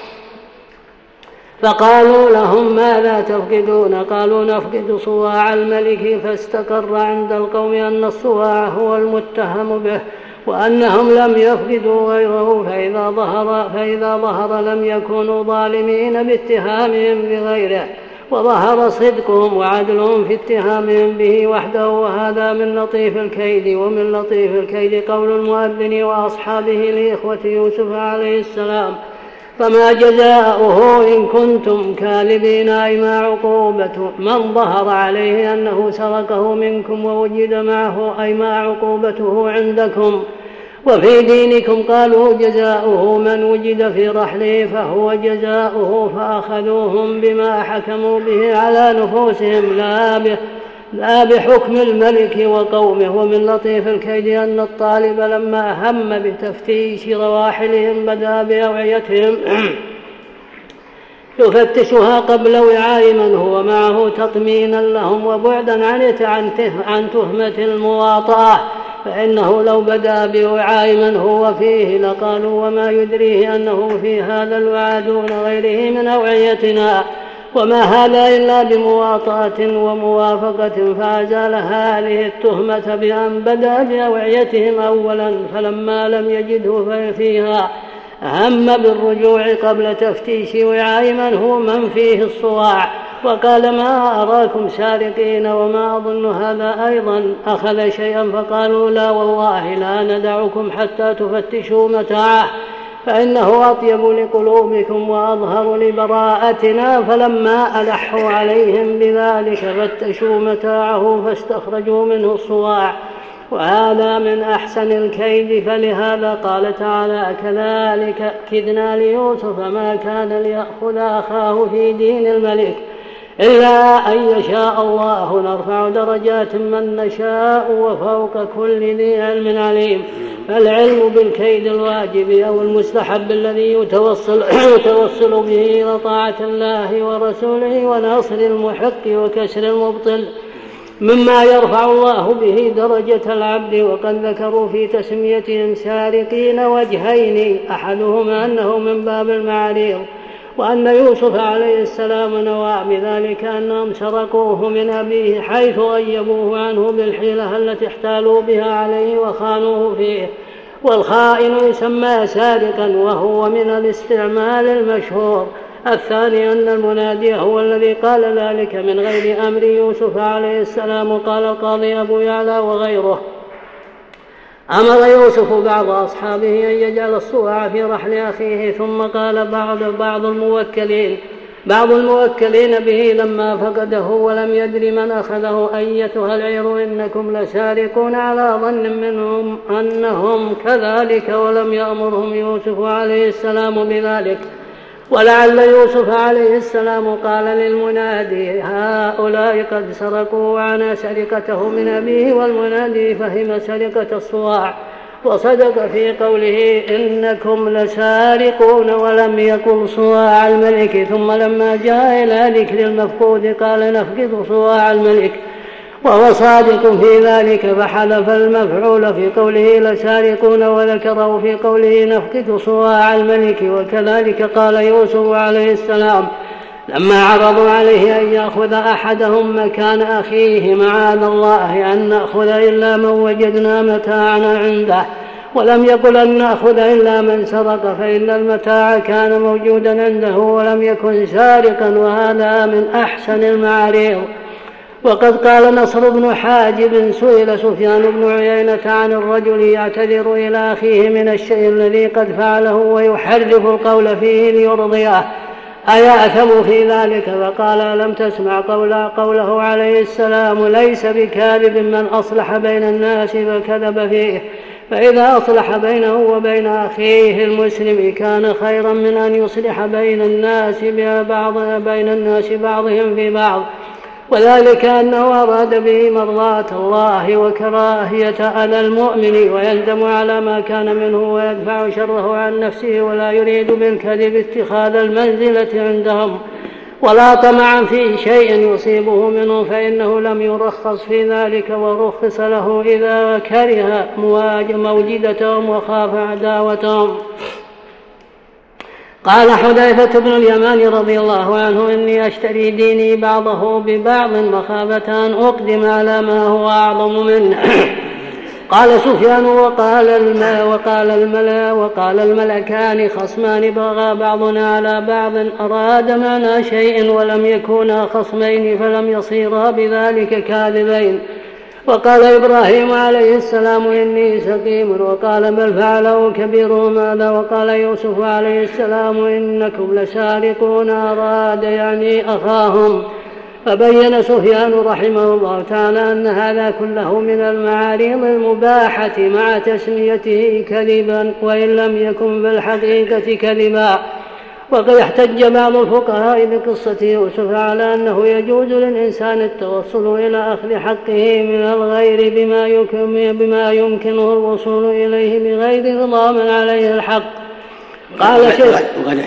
فقالوا لهم ماذا تفقدون؟ قالوا نفقد صواع الملك، فاستقر عند القوم أن الصواع هو المتهم به، وأنهم لم يفقدوا غيره، فإذا ظهر لم يكونوا ظالمين باتهامهم بغيره، وظهر صدقهم وعدلهم في اتهامهم به وحده. وهذا من لطيف الكيد. ومن لطيف الكيد قول المؤذن وأصحابه لإخوة يوسف عليه السلام: فما جزاؤه إن كنتم كاذبين، أي ما عقوبته من ظهر عليه أنه سرقه منكم ووجد معه، أي ما عقوبته عندكم وفي دينكم. قالوا: جزاؤه من وجد في رحله فهو جزاؤه، فأخذوهم بما حكموا به على نفوسهم لا بحكم الملك وقومه. ومن لطيف الكيد أن الطالب لما هم بتفتيش رواحلهم بدأ بأوعيتهم يفتشها قبل وعاء من هو معه تطمينا لهم وبعدا عن تهمة المواطأة، فإنه لو بدأ بوعاء من هو فيه لقالوا: وما يدريه أنه في هذا الوعاء دون غيره من أوعيتنا، وما هذا إلا بمواطأة وموافقة. فأزال هذه التهمة بأن بدأ بأوعيتهم أولا، فلما لم يجده فيها هم بالرجوع قبل تفتيش وعاء من فيه الصواع، وقال: ما أراكم سارقين وما أظن هذا أيضا أخذ شيئا. فقالوا: لا والله لا ندعكم حتى تفتشوا متاعه، فإنه أطيب لقلوبكم وأظهر لبراءتنا. فلما ألحوا عليهم بذلك فتشوا متاعه فاستخرجوا منه الصواع، وهذا من أحسن الكيد. فلهذا قال تعالى: كذلك كدنا ليوسف ما كان ليأخذ أخاه في دين الملك إلا أن يشاء الله نرفع درجات من نشاء وفوق كل ذي علم عليم. فالعلم بالكيد الواجب أو المستحب الذي يتوصل به إلى طاعة الله ورسوله ونصر المحق وكسر المبطل مما يرفع الله به درجة العبد. وقد ذكروا في تسميتهم سارقين وجهين: أحدهما أنه من باب المعاريض، وأن يوسف عليه السلام نوى بذلك أنهم سرقوه من أبيه حيث غيبوه عنه بالحيلة التي احتالوا بها عليه وخانوه فيه. والخائن يسمى سارقا وهو من الاستعمال المشهور. الثاني أن المنادي هو الذي قال ذلك من غير أمر يوسف عليه السلام. قال القاضي أبو يعلى وغيره: أمر يوسف بعض أصحابه أن يجعل الصواع في رحل أخيه، ثم قال بعض الموكلين به لما فقده ولم يدر من أخذه: أيتها العير إنكم لسارقون، على ظن منهم أنهم كذلك، ولم يأمرهم يوسف عليه السلام بذلك. ولعل يوسف عليه السلام قال للمنادي: هؤلاء قد سرقوا وعنى سرقته من أبيه، والمنادي فهم سرقة الصواع وصدق في قوله إنكم لسارقون، ولم يقل صواع الملك. ثم لما جاء إلى ذكر المفقود قال: نفقد صواع الملك، وهو صادق في ذلك، فحذف المفعول في قوله لسارقون وذكره في قوله نفقد صواع الملك. وكذلك قال يوسف عليه السلام لما عرضوا عليه أن يأخذ أحدهم مكان أخيه: معاذ الله أن نأخذ إلا من وجدنا متاعنا عنده، ولم يقل أن نأخذ إلا من سرق، فإن المتاع كان موجودا عنده ولم يكن سارقا، وهذا من أحسن المعاريض. وقد قال نصر بن حاجب: سئل سفيان بن عيينة عن الرجل يعتذر إلى أخيه من الشيء الذي قد فعله ويحرف القول فيه ليرضيه، أيأثم في ذلك؟ فقال: لم تسمع قوله عليه السلام: ليس بكاذب من أصلح بين الناس فكذب فيه، فإذا أصلح بينه وبين أخيه المسلم كان خيرا من أن يصلح بين الناس بعضهم في بعض. وذلك أنه أراد به مرضاة الله وكراهية أذى المؤمن، ويندم على ما كان منه ويدفع شره عن نفسه، ولا يريد بالكذب اتخاذ المنزلة عندهم ولا طمعا في شيء يصيبه منه، فإنه لم يرخص في ذلك، ورخص له إذا كره موجدتهم وخاف عداوتهم. قال حذيفة بن اليمان رضي الله عنه: إني أشتري ديني بعضه ببعض مخافة أن أقدم على ما هو أعظم منه. قال سفيان وقال الملكان خصمان بغى بعضنا على بعض أراد معنا شيء ولم يكونا خصمين فلم يصيرا بذلك كاذبين. وقال إبراهيم عليه السلام إني سقيم وقال بل فعله كبيرهم هذا. وقال يوسف عليه السلام إنكم لسارقون أراد يعني أخاهم. فبين سفيان رحمه الله تعالى أن هذا كله من المعاريض المباحة مع تسميته كذبا وإن لم يكن في الحقيقة كذبا. وقد احتج بعض الفقهاء بقصة يوسف على أنه يجوز للإنسان التوصل إلى أخذ حقه من الغير بما يمكنه الوصول إليه بغير نظام عليه الحق. قال شيخ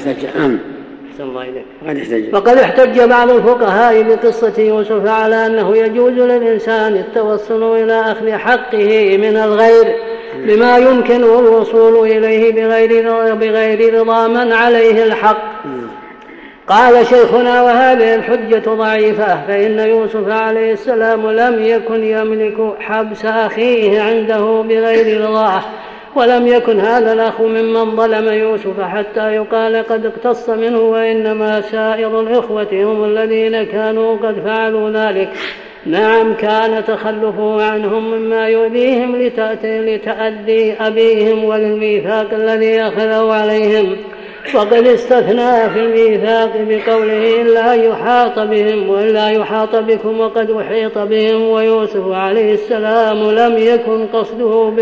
وقد احتج بعض الفقهاء بقصة يوسف على أنه يجوز للإنسان التوصل إلى أخذ حقه من الغير بما يمكنه الوصول إليه بغير نظام عليه الحق. قال شيخنا وهذه الحجة ضعيفة فإن يوسف عليه السلام لم يكن يملك حبس أخيه عنده بغير رضاه ولم يكن هذا الأخ ممن ظلم يوسف حتى يقال قد اقتص منه وإنما سائر الإخوة هم الذين كانوا قد فعلوا ذلك. نعم كان تخلفه عنهم مما يؤذيهم لتأدي أبيهم وللميثاق الذي أخذوا عليهم. وقد استثنى في الميثاق بقوله إلا يحاط بهم وإلا يحاط بكم وقد أحيط بهم. ويوسف عليه السلام لم يكن قصده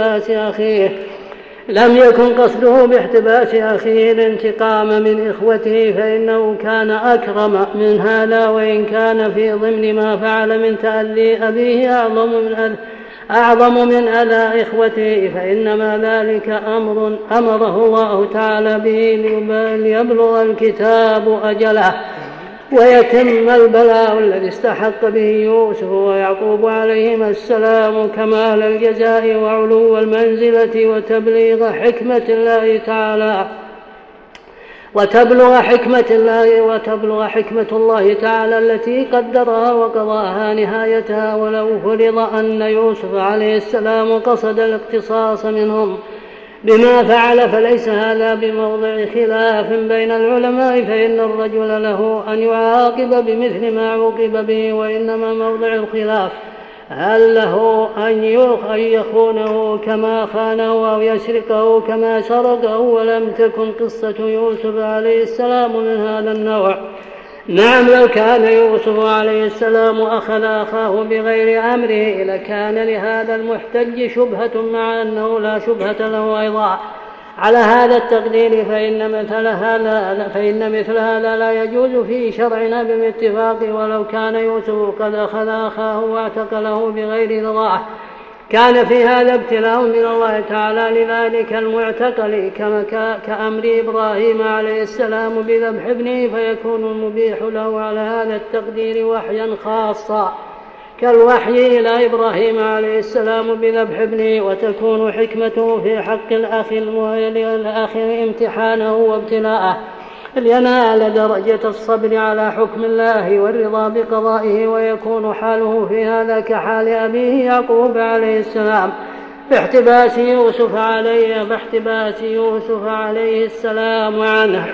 باحتباس أخيه الانتقام من إخوته فإنه كان أكرم من هذا وإن كان في ضمن ما فعل من تأذي أبيه أعظم من أذى إخوته فإنما ذلك أمره الله تعالى به ليبلغ الكتاب أجله ويتم البلاء الذي استحق به يوسف ويعقوب عليهما السلام كمال الجزاء وعلو المنزلة وتبلغ حكمة الله تعالى التي قدرها وقضاها نهايتها. ولو فرض أن يوسف عليه السلام قصد الاقتصاص منهم بما فعل فليس هذا بموضع خلاف بين العلماء فإن الرجل له أن يعاقب بمثل ما عوقب به وإنما موضع الخلاف هل له أن يخونه كما خانه أو يسرقه كما سرقه. ولم تكن قصة يوسف عليه السلام من هذا النوع. نعم لو كان يوسف عليه السلام أخذ أخاه بغير أمره لكان لهذا المحتج شبهة مع أنه لا شبهة له أيضا على هذا التقدير فإن مثل هذا لا يجوز في شرعنا بالاتفاق. ولو كان يوسف قد أخذ أخاه واعتقله بغير رضاه كان في هذا ابتلاء من الله تعالى لذلك المعتقل كأمر إبراهيم عليه السلام بذبح ابنه فيكون المبيح له على هذا التقدير وحيا خاصا كالوحي إلى إبراهيم عليه السلام بذبح ابنه. وتكون حكمته في حق الأخ امتحانه وابتلاءه لينال درجة الصبر على حكم الله والرضا بقضائه ويكون حاله في هذا كحال أبيه يعقوب عليه السلام باحتباس يوسف عليه السلام عنه.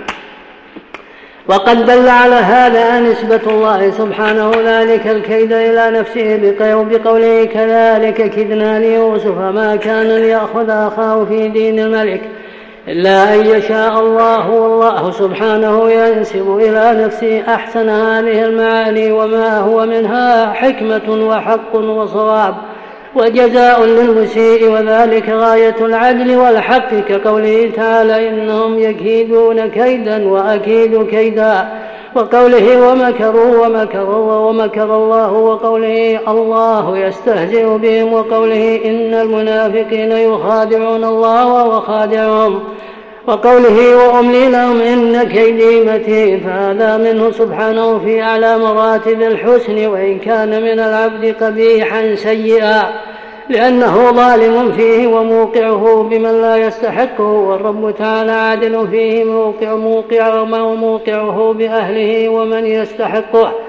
وقد دل على هذا نسبة الله سبحانه ذلك الكيد إلى نفسه بقوله كذلك كدنا ليوسف ما كان ليأخذ أخاه في دين الملك إلا أن يشاء الله. والله سبحانه ينسب إلى نفسه أحسن هذه المعاني وما هو منها حكمة وحق وصواب وجزاء للمسيء وذلك غاية العدل والحق كقوله تعالى إنهم يكيدون كيدا وأكيد كيدا وقوله ومكر الله وقوله الله يستهزئ بهم وقوله إن المنافقين يخادعون الله وهو خادعهم وقوله وأملي لهم إن كيدي متين. فهذا منه سبحانه في أعلى مراتب الحسن وإن كان من العبد قبيحا سيئا لأنه ظالم فيه وموقعه بمن لا يستحقه والرب تعالى عادل فيه موقعه بأهله ومن يستحقه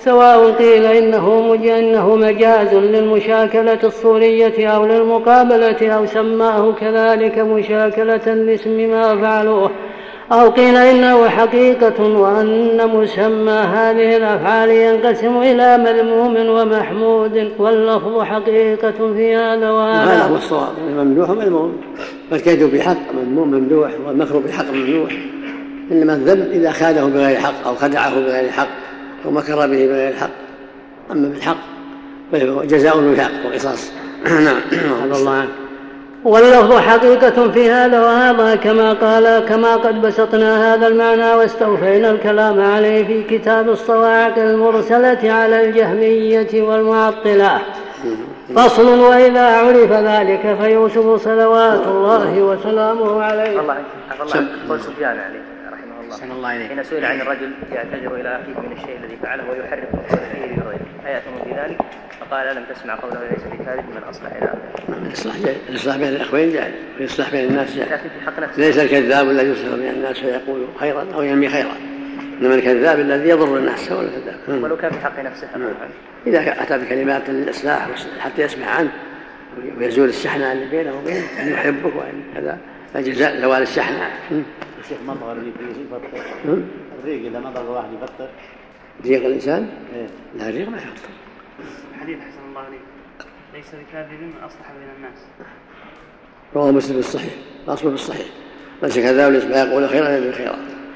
سواء قيل إنه مجاز للمشاكلة الصورية أو للمقابلة أو سماه كذلك مشاكلة لاسم ما فعلوه، أو قيل إنه حقيقة وأن مسمى هذه الأفعال ينقسم إلى مذموم ومحمود، واللفظ حقيقة في هذا وهذا. هذا هو الصواب، الممدوح ومذموم، فالكيد بحق مذموم ممدوح والمكر بحق ممدوح. إنما الذنب إذا خاده بغير حق أو خدعه بغير حق أو مكر به بغير حق، أما بالحق فهو جزاء وفاق وقصاص. نعم. الله عنه. واللفظ حقيقة في هذا وهذا كما قد بسطنا هذا المعنى واستوفينا الكلام عليه في كتاب الصواعق المرسلة على الجهمية والمعطلة. فصل: وإذا عرف ذلك فيوسف صلوات الله وسلامه عليه. الله قول سفيان عليه رحمه الله حين سئل عن الرجل يعتذر إلى أخيه من الشيء الذي فعله ويحرف فيه بغيره أيأثم بذلك؟ فقال: لم تسمع قوله ليس بكاذب من أصلح إلى آخره. الإصلاح بين الأخوين جائز، والإصلاح بين الناس جائز. ليس الكذاب الذي يصلح بين الناس فيقول خيرا أو ينمي خيرا، إنما الكذاب الذي يضر الناس هو الكذاب. ولو كان في حق نفسه إذا أتى بكلمات للإصلاح حتى يسمع عنه ويزول الشحنة اللي بينه وبينه، أن يحبك وأن كذا، الجزاء زوال الشحنة. الشيخ مضغ يفطر الريق، إذا مضغ واحد يفطر ريق الإنسان؟ لا، الريق ما يفطر. حديث حسن الله عليه ليس بكاذب من أصلح بين الناس، رواه مسلم الصحيح، الأصل بالصحيح، ليس كذاب ليس ما يقول خيرا إلا بالخيرا.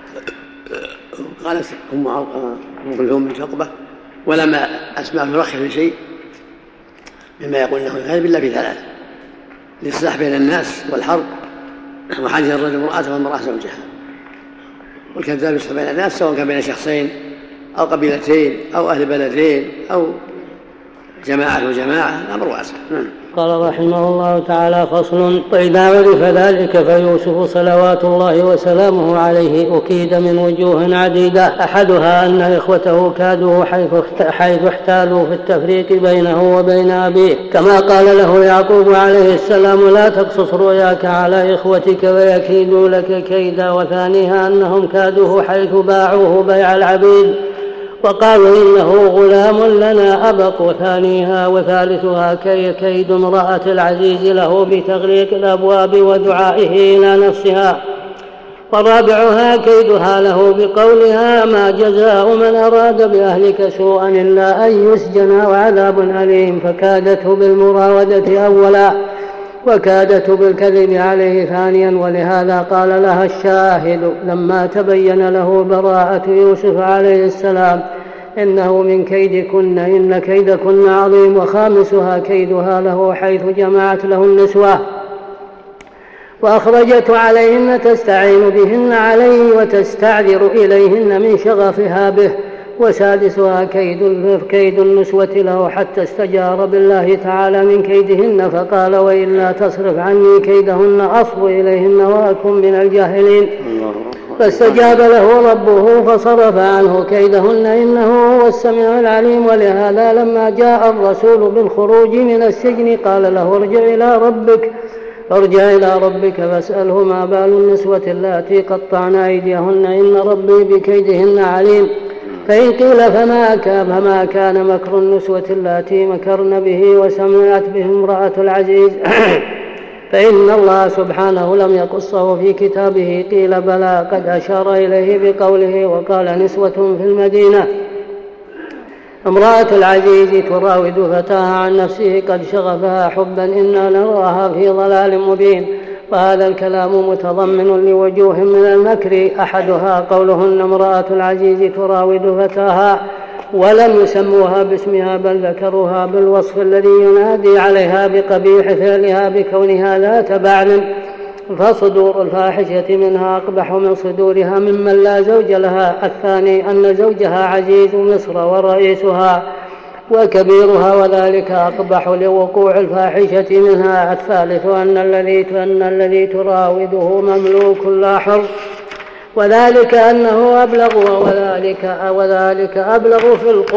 قالت أم كلثوم بنت عقبة: ولما أسمع يرخص في شيء مما يقول إنه كاذب إلا في ثلاث: الإصلاح بين الناس والحرب، وحديث الرجل امرأته والمرأة زوجها. والكذاب يصلح بين الناس سواء كان بين شخصين أو قبيلتين أو أهل بلدين أو جماعة وجماعة، الأمر واسع. قال رحمه الله تعالى: فصل: وإذا عرف ذلك فيوسف صلوات الله وسلامه عليه أكيد من وجوه عديدة، أحدها أن إخوته كادوا حيث احتالوا في التفريق بينه وبين أبيه، كما قال له يعقوب عليه السلام: لا تقصص رؤياك على إخوتك ويكيدوا لك كيدا. وثانيها أنهم كادوه حيث باعوه بيع العبيد وقالوا إنه غلام لنا أبق. ثانيها وثالثها كيد امرأة العزيز له بتغليق الأبواب ودعائه إلى نفسها. ورابعها كيدها له بقولها: ما جزاء من أراد بأهلك سوءا إلا أن يسجن وعذاب أليم. فكادته بالمراودة أولا وكادته بالكذب عليه ثانيا. ولهذا قال لها الشاهد لما تبين له براءة يوسف عليه السلام: إنه من كيدكن، إن كيدكن عظيم. وخامسها كيدها له حيث جمعت له النسوة وأخرجت عليهن تستعين بهن عليه وتستعذر إليهن من شغفها به. وسادسها كيد النسوة له حتى استجار بالله تعالى من كيدهن فقال: وإلا تصرف عني كيدهن أصب إليهن وأكن من الجاهلين. فاستجاب له ربه فصرف عنه كيدهن إنه هو السميع العليم. ولهذا لما جاء الرسول بالخروج من السجن قال له: ارجع إلى ربك فاسأله ما بال النسوة اللاتي قطعن أيديهن إن ربي بكيدهن عليم. فإن قيل فما كان مكر النسوة اللاتي مكرن به وسمعت به امرأة العزيز فإن الله سبحانه لم يقصه في كتابه. قيل بلى، قد أشار إليه بقوله: وقال نسوة في المدينة امرأة العزيز تراود فتاها عن نفسه قد شغفها حبا إنا نراها في ضلال مبين. وهذا الكلام متضمن لوجوه من المكر، أحدها قولهن امرأة العزيز تراود فتاها ولم يسموها باسمها بل ذكروها بالوصف الذي ينادي عليها بقبيح فعلها بكونها ذات بعل. فصدور الفاحشة منها أقبح من صدورها ممن لا زوج لها. الثاني أن زوجها عزيز مصر ورئيسها وكبيرها وذلك أقبح لوقوع الفاحشة منها. الثالث أن الذي تراوده مملوك لا حر وذلك أنه أبلغ وذلك أبلغ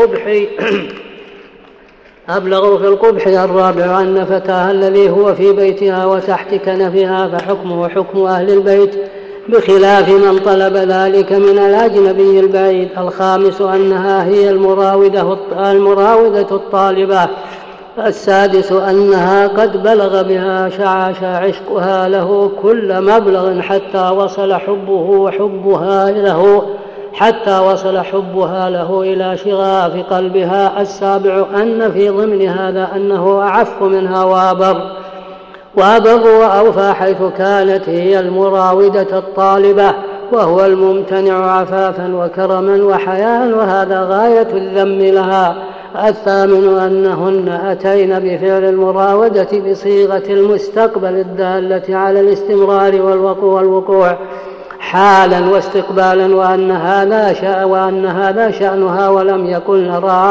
في القبح. الرابع أن فتاها الذي هو في بيتها وتحت كنفها فحكمه حكم أهل البيت بخلاف من طلب ذلك من الأجنبي البعيد. الخامس أنها هي المراودة الطالبة. السادس أنها قد بلغ بها عشقها له كل مبلغ حتى وصل حبها له إلى شغاف قلبها. السابع أن في ضمن هذا أنه أعف منها وأبر وأوفى حيث كانت هي المراودة الطالبة، وهو الممتنع عفافا وكرما وحياء، وهذا غاية الذم لها. الثامن أنهن أتين بفعل المراودة بصيغة المستقبل الدالة على الاستمرار والوقوع حالا واستقبالا، وأن هذا شأنها، ولم يكن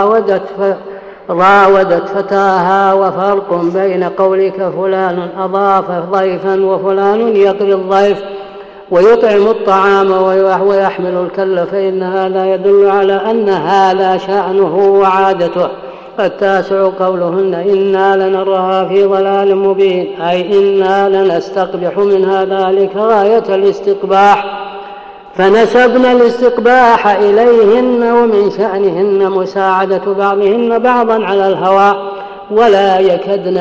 راودت فتاها. وفرق بين قولك فلان أضاف ضيفا وفلان يقري الضيف ويطعم الطعام ويحمل الكل، فإن هذا يدل على أن هذا شأنه وعادته. التاسع قولهن إنا لنراها في ضلال مبين، أي إنا لنستقبح منها ذلك غاية الاستقباح، فنسبنا الاستقباح إليهن، ومن شأنهن مساعدة بعضهن بعضا على الهوى، ولا يكدن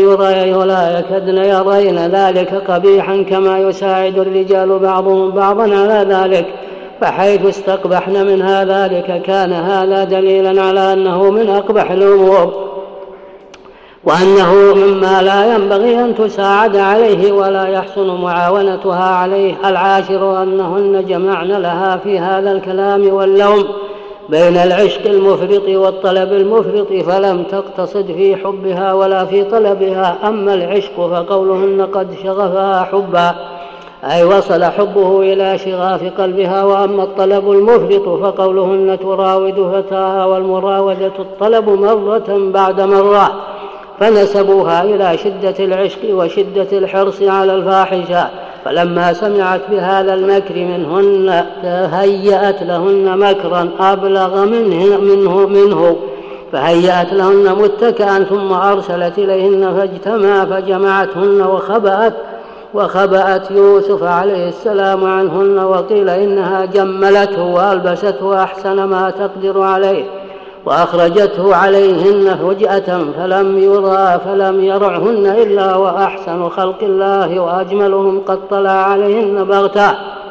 يرين ذلك قبيحا كما يساعد الرجال بعضهم بعضا على ذلك. فحيث استقبحن منها ذلك كان هذا دليلا على أنه من أقبح الأمور، وأنه مما لا ينبغي أن تساعد عليه ولا يحسن معاونتها عليه. العاشر أنهن جمعن لها في هذا الكلام واللوم بين العشق المفرط والطلب المفرط، فلم تقتصد في حبها ولا في طلبها. أما العشق فقولهن قد شغفها حبا، أي وصل حبه إلى شغاف قلبها. وأما الطلب المفرط فقولهن تراود فتاها، والمراودة الطلب مرة بعد مرة، فنسبوها إلى شدة العشق وشدة الحرص على الفاحشة. فلما سمعت بهذا المكر منهن هيأت لهن مكرا أبلغ منه فهيأت لهن متكئا، ثم أرسلت إليهن فجمعتهن وخبأت يوسف عليه السلام عنهن، وقيل إنها جملته وألبسته أحسن ما تقدر عليه، وأخرجته عليهن فجأة فلم يرعهن إلا وأحسن خلق الله وأجملهم قد طلع عليهن بغتة،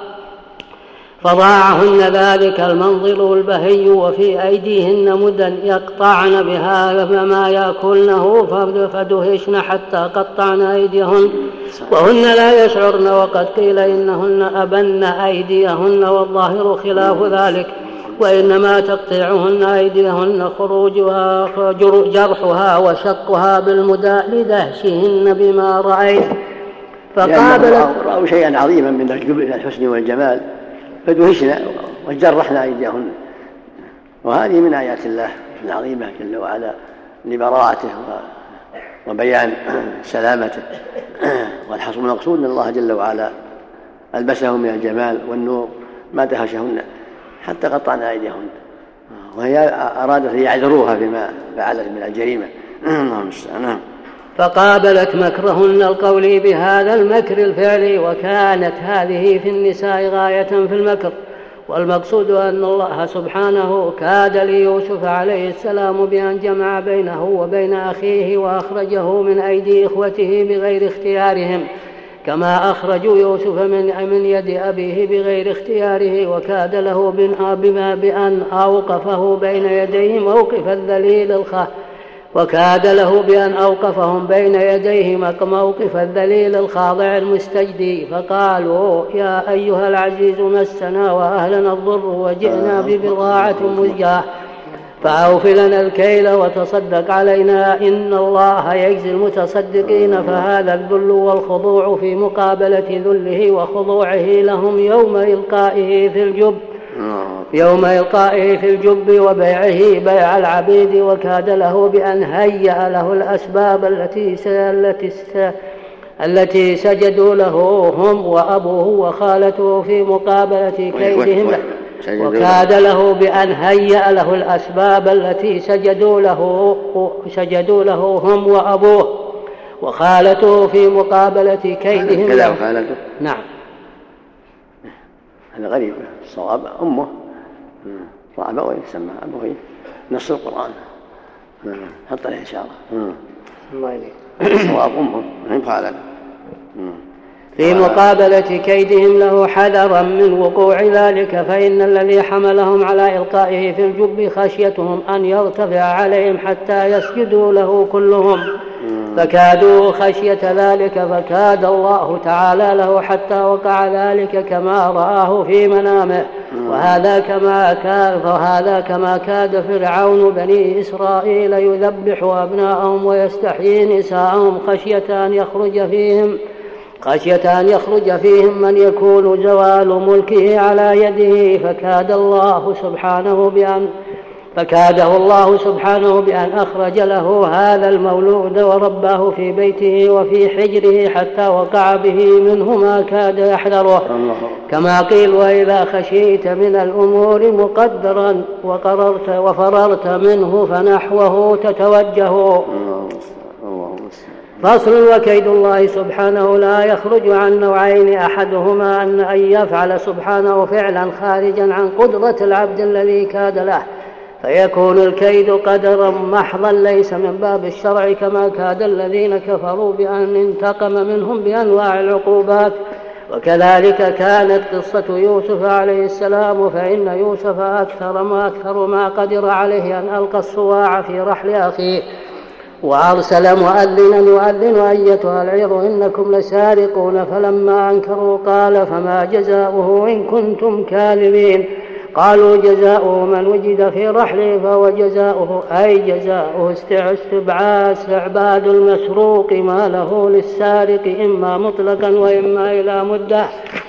فضاعهن ذلك المنظر البهي، وفي أيديهن مدى يقطعن بها ما يأكلنه، فدهشن حتى قطعن أيديهن وهن لا يشعرن. وقد قيل إنهن أبن أيديهن، والظاهر خلاف ذلك، وإنما تقطيعهن أيديهن خروجها جرحها وشقها بالمدى لدهشهن بما رأيت. رأوا شيئا عظيما من الحسن والجمال فدهشن وجرحنا أيديهن، وهذه من آيات الله العظيمة جل وعلا لبراءته وبيان سلامته. والحصر المقصود أن الله جل وعلا ألبسهم من الجمال والنور ما دهشهن حتى قطعنا أيديهن، وهي أرادت أن يعذروها بما فعلت من الجريمة. فقابلت مكرهن القولي بهذا المكر الفعلي، وكانت هذه في النساء غاية في المكر. والمقصود أن الله سبحانه كاد ليوسف عليه السلام بأن جمع بينه وبين أخيه وأخرجه من أيدي إخوته بغير اختيارهم، كما أخرجوا يوسف من يد أبيه بغير اختياره. وكاد له بأن أوقفه بين يديه موقف موقف الذليل الخاضع المستجدي. فقالوا يا أيها العزيز مسنا وأهلنا الضر وجئنا ببضاعة مزجاة فأوف لنا الكيل وتصدق علينا إن الله يجزي المتصدقين. فهذا الذل والخضوع في مقابلة ذله وخضوعه لهم يوم إلقائه في الجب وبيعه بيع العبيد. وكاد له بأن هيأ له الأسباب التي سجدوا له هم وأبوه وخالته في مقابلة كيدهم. وكاد له بأن هيأ له الأسباب التي سجدوا له هم وأبوه وخالته في مقابلة كيدهم. نعم. هذا غريب. الصواب أمه وأبويه، يسمى أبويه نص القرآن. حط عليه إن شاء الله. الصواب أمه ما يبقى على في مقابلة كيدهم له حذرا من وقوع ذلك، فإن الذي حملهم على إلقائه في الجب خشيتهم أن يرتفع عليهم حتى يسجدوا له كلهم، فكادوا خشية ذلك، فكاد الله تعالى له حتى وقع ذلك كما رآه في منامه. وهذا كما كاد فرعون بني إسرائيل يذبح أبناءهم ويستحيي نساءهم خشية أن يخرج فيهم من يكون زوال ملكه على يده، فكاده الله سبحانه بأن أخرج له هذا المولود ورباه في بيته وفي حجره حتى وقع به منه ما كاد يحذره، كما قيل: وإذا خشيت من الأمور مقدرا وفررت منه فنحوه تتوجه. فصل: وكيد الله سبحانه لا يخرج عن نوعين، أحدهما أن يفعل سبحانه فعلا خارجا عن قدرة العبد الذي كاد له، فيكون الكيد قدرا محضا ليس من باب الشرع، كما كاد الذين كفروا بأن انتقم منهم بأنواع العقوبات. وكذلك كانت قصة يوسف عليه السلام، فإن يوسف أكثر ما قدر عليه أن ألقى الصواع في رحل أخيه، وأرسل مؤذنا يؤذن: أيتها العير إنكم لسارقون. فلما أنكروا قال: فما جزاؤه إن كنتم كاذبين؟ قالوا: جزاؤه من وجد في رحله فهو جزاؤه، أي جزاؤه استعباد المسروق ما له للسارق، إما مطلقا وإما إلى مدة.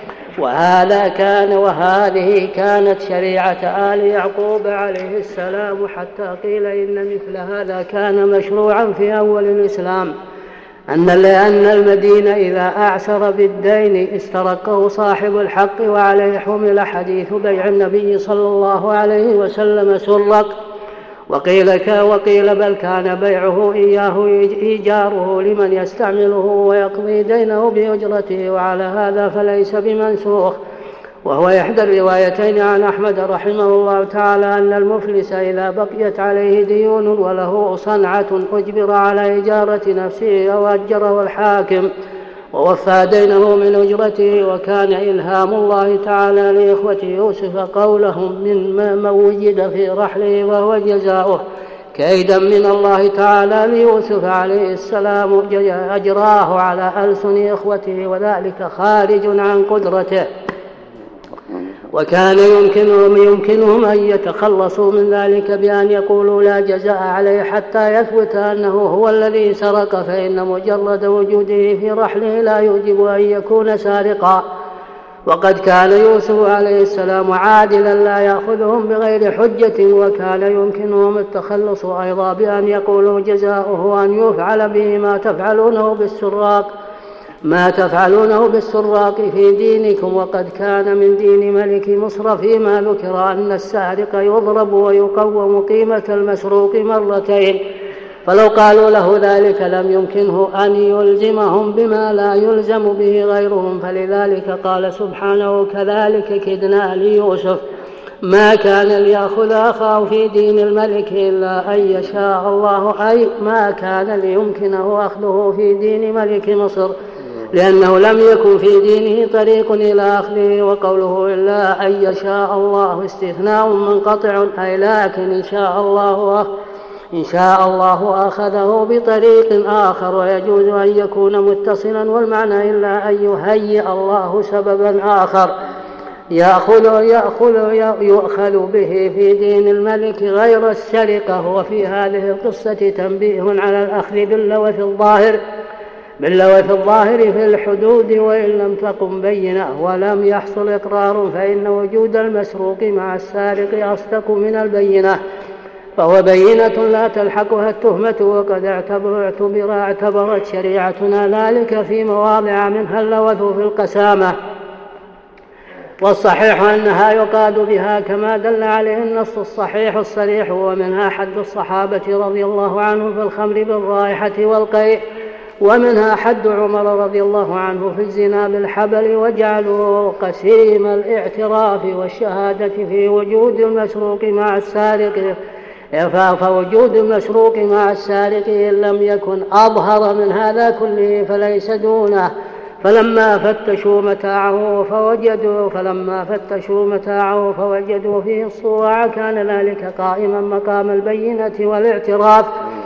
وهذه كانت شريعة آل يعقوب عليه السلام، حتى قيل إن مثل هذا كان مشروعا في أول الإسلام، لأن المدين إذا أعسر بالدين استرقه صاحب الحق، وعليه حمل حديث بيع النبي صلى الله عليه وسلم سرق. وقيل بل كان بيعه إياه إيجاره لمن يستعمله ويقضي دينه بأجرته، وعلى هذا فليس بمنسوخ. وهو إحدى الروايتين عن أحمد رحمه الله تعالى أن المفلس إذا بقيت عليه ديون وله صنعة أجبر على إجارة نفسه أو أجره الحاكم ووفى دينه من أجرته. وكان إلهام الله تعالى لإخوة يوسف قولهم: من وجد في رحله وهو جزاؤه، كيدا من الله تعالى ليوسف عليه السلام أجراه على ألسن إخوته، وذلك خارج عن قدرته. وكان يمكنهم أن يتخلصوا من ذلك بأن يقولوا: لا جزاء عليه حتى يثبت أنه هو الذي سرق، فإن مجرد وجوده في رحله لا يوجب أن يكون سارقا. وقد كان يوسف عليه السلام عادلا لا يأخذهم بغير حجة، وكان يمكنهم التخلص أيضا بأن يقولوا: جزاؤه أن يفعل به ما تفعلونه بالسراق في دينكم. وقد كان من دين ملك مصر فيما ذكر أن السارق يضرب ويقوم قيمة المسروق مرتين، فلو قالوا له ذلك لم يمكنه أن يلزمهم بما لا يلزم به غيرهم. فلذلك قال سبحانه: كذلك كدنا ليوسف ما كان ليأخذ أخاه في دين الملك إلا أن يشاء الله، أي ما كان ليمكنه أخذه في دين ملك مصر، لأنه لم يكن في دينه طريق إلى أخذه. وقوله إلا أن يشاء الله استثناء منقطع، أي لكن إن شاء الله أخذه بطريق آخر، ويجوز أن يكون متصلا، والمعنى إلا أن يهيئ الله سببا آخر يؤخذ به في دين الملك غير السرقة. وفي هذه القصة تنبيه على الأخذ باللوث الظاهر في الحدود، وإن لم تقم بينة ولم يحصل إقرار، فإن وجود المسروق مع السارق أصدق من البينة، فهو بينة لا تلحقها التهمة. وقد اعتبرت شريعتنا ذلك في مواضع منها اللوث في القسامة، والصحيح أنها يقاد بها كما دل عليه النص الصحيح الصريح، ومنها حد الصحابة رضي الله عنهم في الخمر بالرائحة والقيء. ومنها حد عمر رضي الله عنه في الزنا بالحبل وجعله قسيم الاعتراف والشهادة في وجود المسروق مع السارق، فوجود المسروق مع السارق إن لم يكن أظهر من هذا كله فليس دونه. فلما فتشوا متاعه فوجدوا فيه الصواع كان ذلك قائما مقام البينة والاعتراف،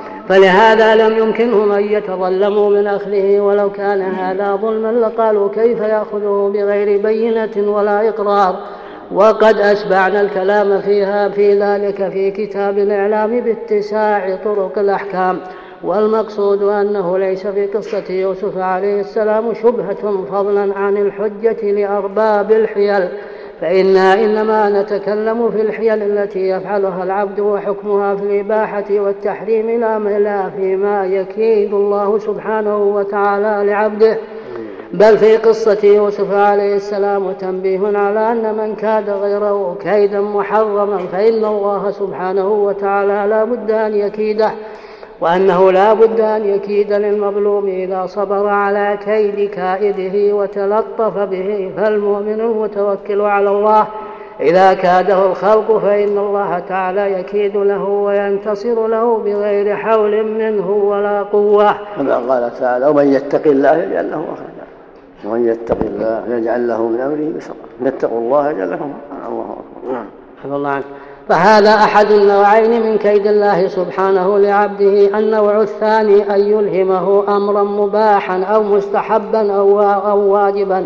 فلهذا لم يمكنهم أن يتظلموا من أخذه، ولو كان هذا ظلما لقالوا كيف يأخذه بغير بينة ولا إقرار. وقد أسبعنا الكلام في ذلك في كتاب الإعلام باتساع طرق الأحكام. والمقصود أنه ليس في قصة يوسف عليه السلام شبهة فضلا عن الحجة لأرباب الحيل، فإنا إنما نتكلم في الحيل التي يفعلها العبد وحكمها في الإباحة والتحريم لا فيما يكيد الله سبحانه وتعالى لعبده. بل في قصة يوسف عليه السلام تنبيه على أن من كاد غيره كيدا محرما فإن الله سبحانه وتعالى لا بد أن يكيده، وأنه لا بد أن يكيد للمظلوم إذا صبر على كيد كائده وتلطف به. فالمؤمن المتوكل على الله إذا كاده الخلق فإن الله تعالى يكيد له وينتصر له بغير حول منه ولا قوة، كما قال تعالى ومن يتق الله يجعل له مخرجا ومن يتق الله يجعل له من أمره يسرا يتقوا الله يجعل له الله أكبر. فهذا أحد النوعين من كيد الله سبحانه لعبده. النوع الثاني أن يلهمه أمرا مباحا أو مستحبا أو واجبا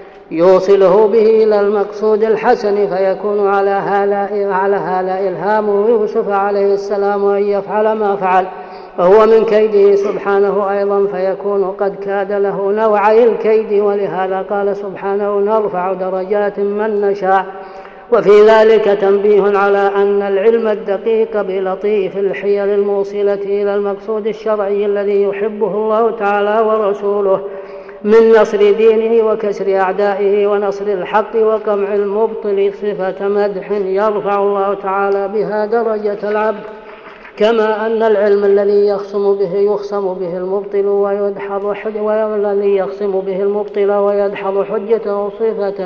يوصله به إلى المقصود الحسن، فيكون على هذا إلهام يوسف عليه السلام أن يفعل ما فعل، وهو من كيده سبحانه أيضا، فيكون قد كاد له نوعي الكيد. ولهذا قال سبحانه نرفع درجات من نشاء. وفي ذلك تنبيه على أن العلم الدقيق بلطيف الحيل الموصلة إلى المقصود الشرعي الذي يحبه الله تعالى ورسوله من نصر دينه وكسر أعدائه ونصر الحق وقمع المبطل صفة مدح يرفع الله تعالى بها درجة العبد، كما أن العلم الذي يخصم به المبطل ويدحض حجته صفة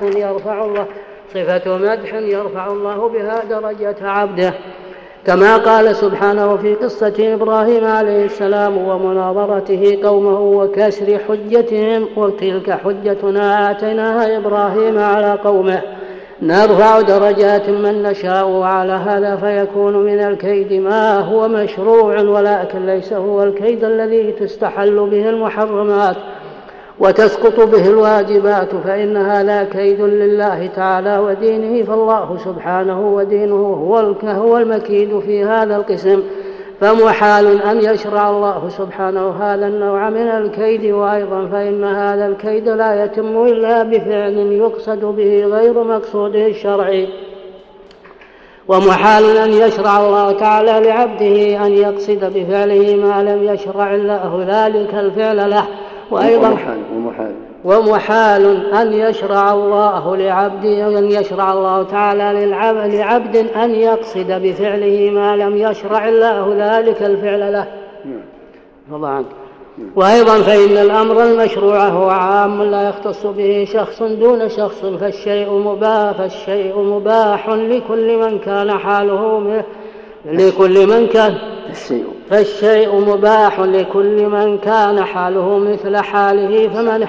مدح يرفع الله بها درجة عبده، كما قال سبحانه في قصة إبراهيم عليه السلام ومناظرته قومه وكسر حجتهم وتلك حجتنا آتيناها إبراهيم على قومه نرفع درجات من نشاء. وعلى هذا فيكون من الكيد ما هو مشروع ولكن ليس هو الكيد الذي تستحل به المحرمات وتسقط به الواجبات، فإن هذا كيد لله تعالى ودينه، فالله سبحانه ودينه هو المكيد في هذا القسم. فمحال أن يشرع الله سبحانه هذا النوع من الكيد، وأيضا فإن هذا الكيد لا يتم إلا بفعل يقصد به غير مقصوده الشرعي. ومحال أن يشرع الله تعالى لعبده أن يقصد بفعله ما لم يشرع الله ذلك الفعل له، وأيضا ومحال أن يشرع الله لعبده أن يشرع الله تعالى لعبد أن يقصد بفعله ما لم يشرع الله ذلك الفعل له. وأيضا فإن الأمر المشروع هو عام لا يختص به شخص دون شخص، فالشيء مباح لكل من كان حاله مثل حاله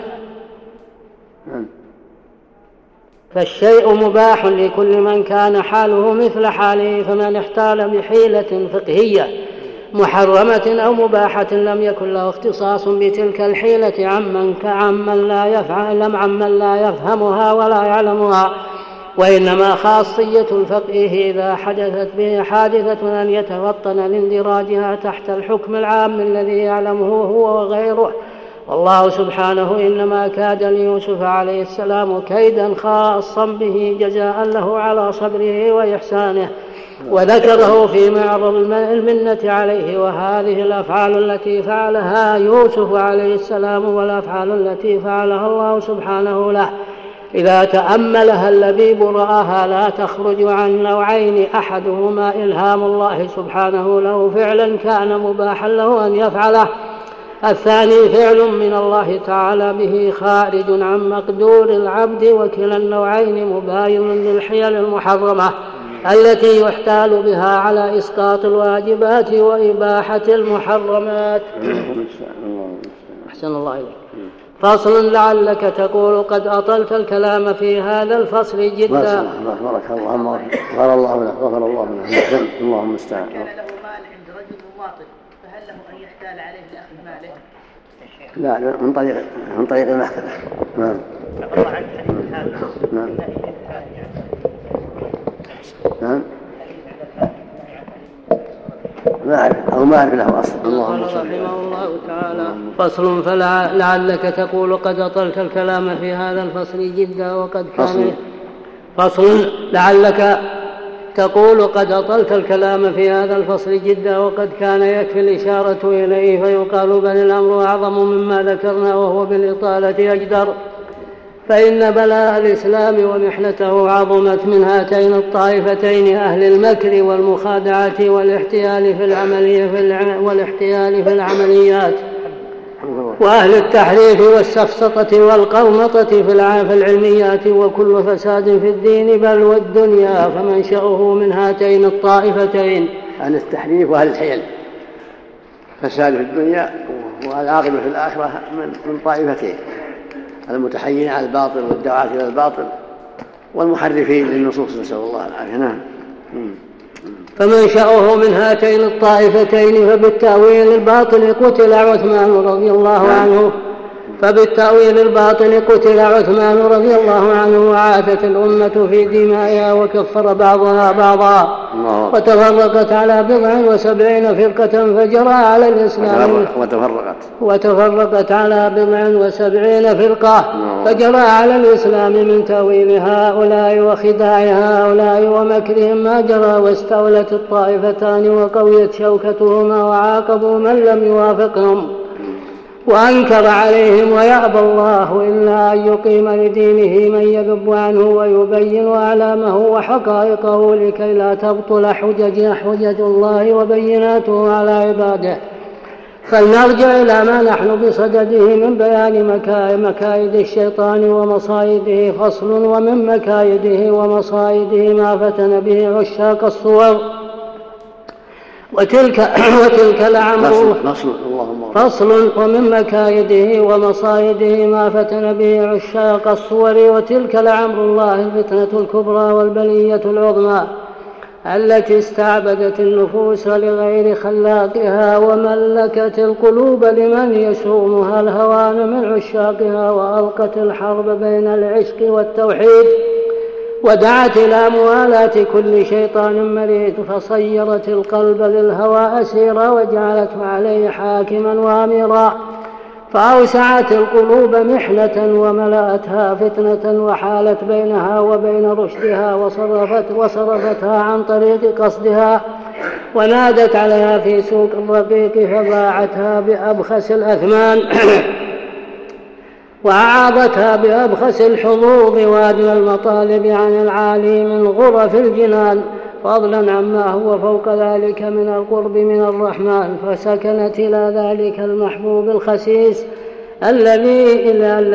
فمن احتال بحيلة فقهية محرمة أو مباحة لم يكن له اختصاص بتلك الحيلة عمن لا يفهمها ولا يعلمها، وإنما خاصية الفقه إذا حدثت به حادثة أن يتفطن لاندراجها تحت الحكم العام الذي يعلمه هو وغيره. والله سبحانه إنما كاد ليوسف عليه السلام كيدا خاصا به جزاء له على صبره وإحسانه، وذكره في معرض المنة عليه. وهذه الأفعال التي فعلها يوسف عليه السلام والأفعال التي فعلها الله سبحانه له إذا تأملها اللبيب رآها لا تخرج عن نوعين: أحدهما إلهام الله سبحانه له فعلا كان مباحا له أن يفعله، الثاني فعل من الله تعالى به خارج عن مقدور العبد، وكلا النوعين مباين للحيل المحرمة التي يحتال بها على إسقاط الواجبات وإباحة المحرمات. أحسن الله إليك. فصل لعلك تقول قد أطلت الكلام في هذا الفصل جدا. بارك الله غفر الله له اللهم المستعان. كان له مال عند رجل مواطن، فهل له أن يحتال عليه لأخذ ماله؟ لا، من طريق المحكمة. نعم. الله عنك حديث الحال. نعم. ما أعرف له أصل. اللهم صل رحمه الله تعالى. فصل فلعلك تقول قد أطلت الكلام في هذا الفصل جدا وقد كان فصل لعلك تقول قد أطلت الكلام في هذا الفصل جدا وقد كان يكفي الإشارة إليه، فيقال بل الأمر أعظم مما ذكرنا وهو بالإطالة أجدر، فإن بلاء الإسلام ومحنته عظمت من هاتين الطائفتين، أهل المكر والمخادعة والاحتيال في العمليات، وأهل التحريف والسفسطة والقرمطة في العلميات، وكل فساد في الدين بل والدنيا، فمنشأه من هاتين الطائفتين. أهل التحريف وأهل الحيل، فساد في الدنيا والعاقبة في الآخرة من طائفتين، المتحيين على الباطل والدعاة إلى الباطل والمحرفين للنصوص، نسأل الله العافية. نعم. فمنشأه من هاتين الطائفتين، فبالتأويل الباطل قتل عثمان رضي الله عنه وعاثت الأمة في دمائها وكفر بعضها بعضا، وتفرقت على 79 فرقة فجرى على الإسلام وتفرقت على 79 فرقة فجرى على الإسلام من تأويل هؤلاء وخداع هؤلاء ومكرهم ما جرى، واستولت الطائفتان وقويت شوكتهما وعاقبوا من لم يوافقهم وأنكر عليهم، ويأبى الله إلا أن يقيم لدينه من يذب عنه ويبين أعلامه وحقائقه لكي لا تبطل حجج الله وبيناته على عباده. فلنرجع إلى ما نحن بصدده من بيان مكايد الشيطان ومصائده. فصل. ومن مكايده ومصائده ما فتن به عشاق الصور وتلك لعمره. فصل. ومن مكايده ومصائده ما فتن به عشاق الصور وتلك لعمر الله الفتنة الكبرى والبلية العظمى التي استعبدت النفوس لغير خلاقها وملكت القلوب لمن يسومها الهوان من عشاقها، وألقت الحرب بين العشق والتوحيد، ودعت إلى موالاة كل شيطان مريد، فصيرت القلب للهوى أسيرا وجعلته عليه حاكما وامرا، فأوسعت القلوب محنة وملأتها فتنة، وحالت بينها وبين رشدها وصرفتها عن طريق قصدها، ونادت عليها في سوق الرقيق فباعتها بأبخس الأثمان وأعاضتها بأبخس الحظوظ وأدنى المطالب عن العالي من غرف الجنان، فضلا عما هو فوق ذلك من القرب من الرحمن، فسكنت إلى ذلك المحبوب الخسيس الذي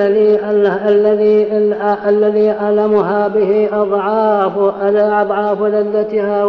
ألمها به أضعاف لذتها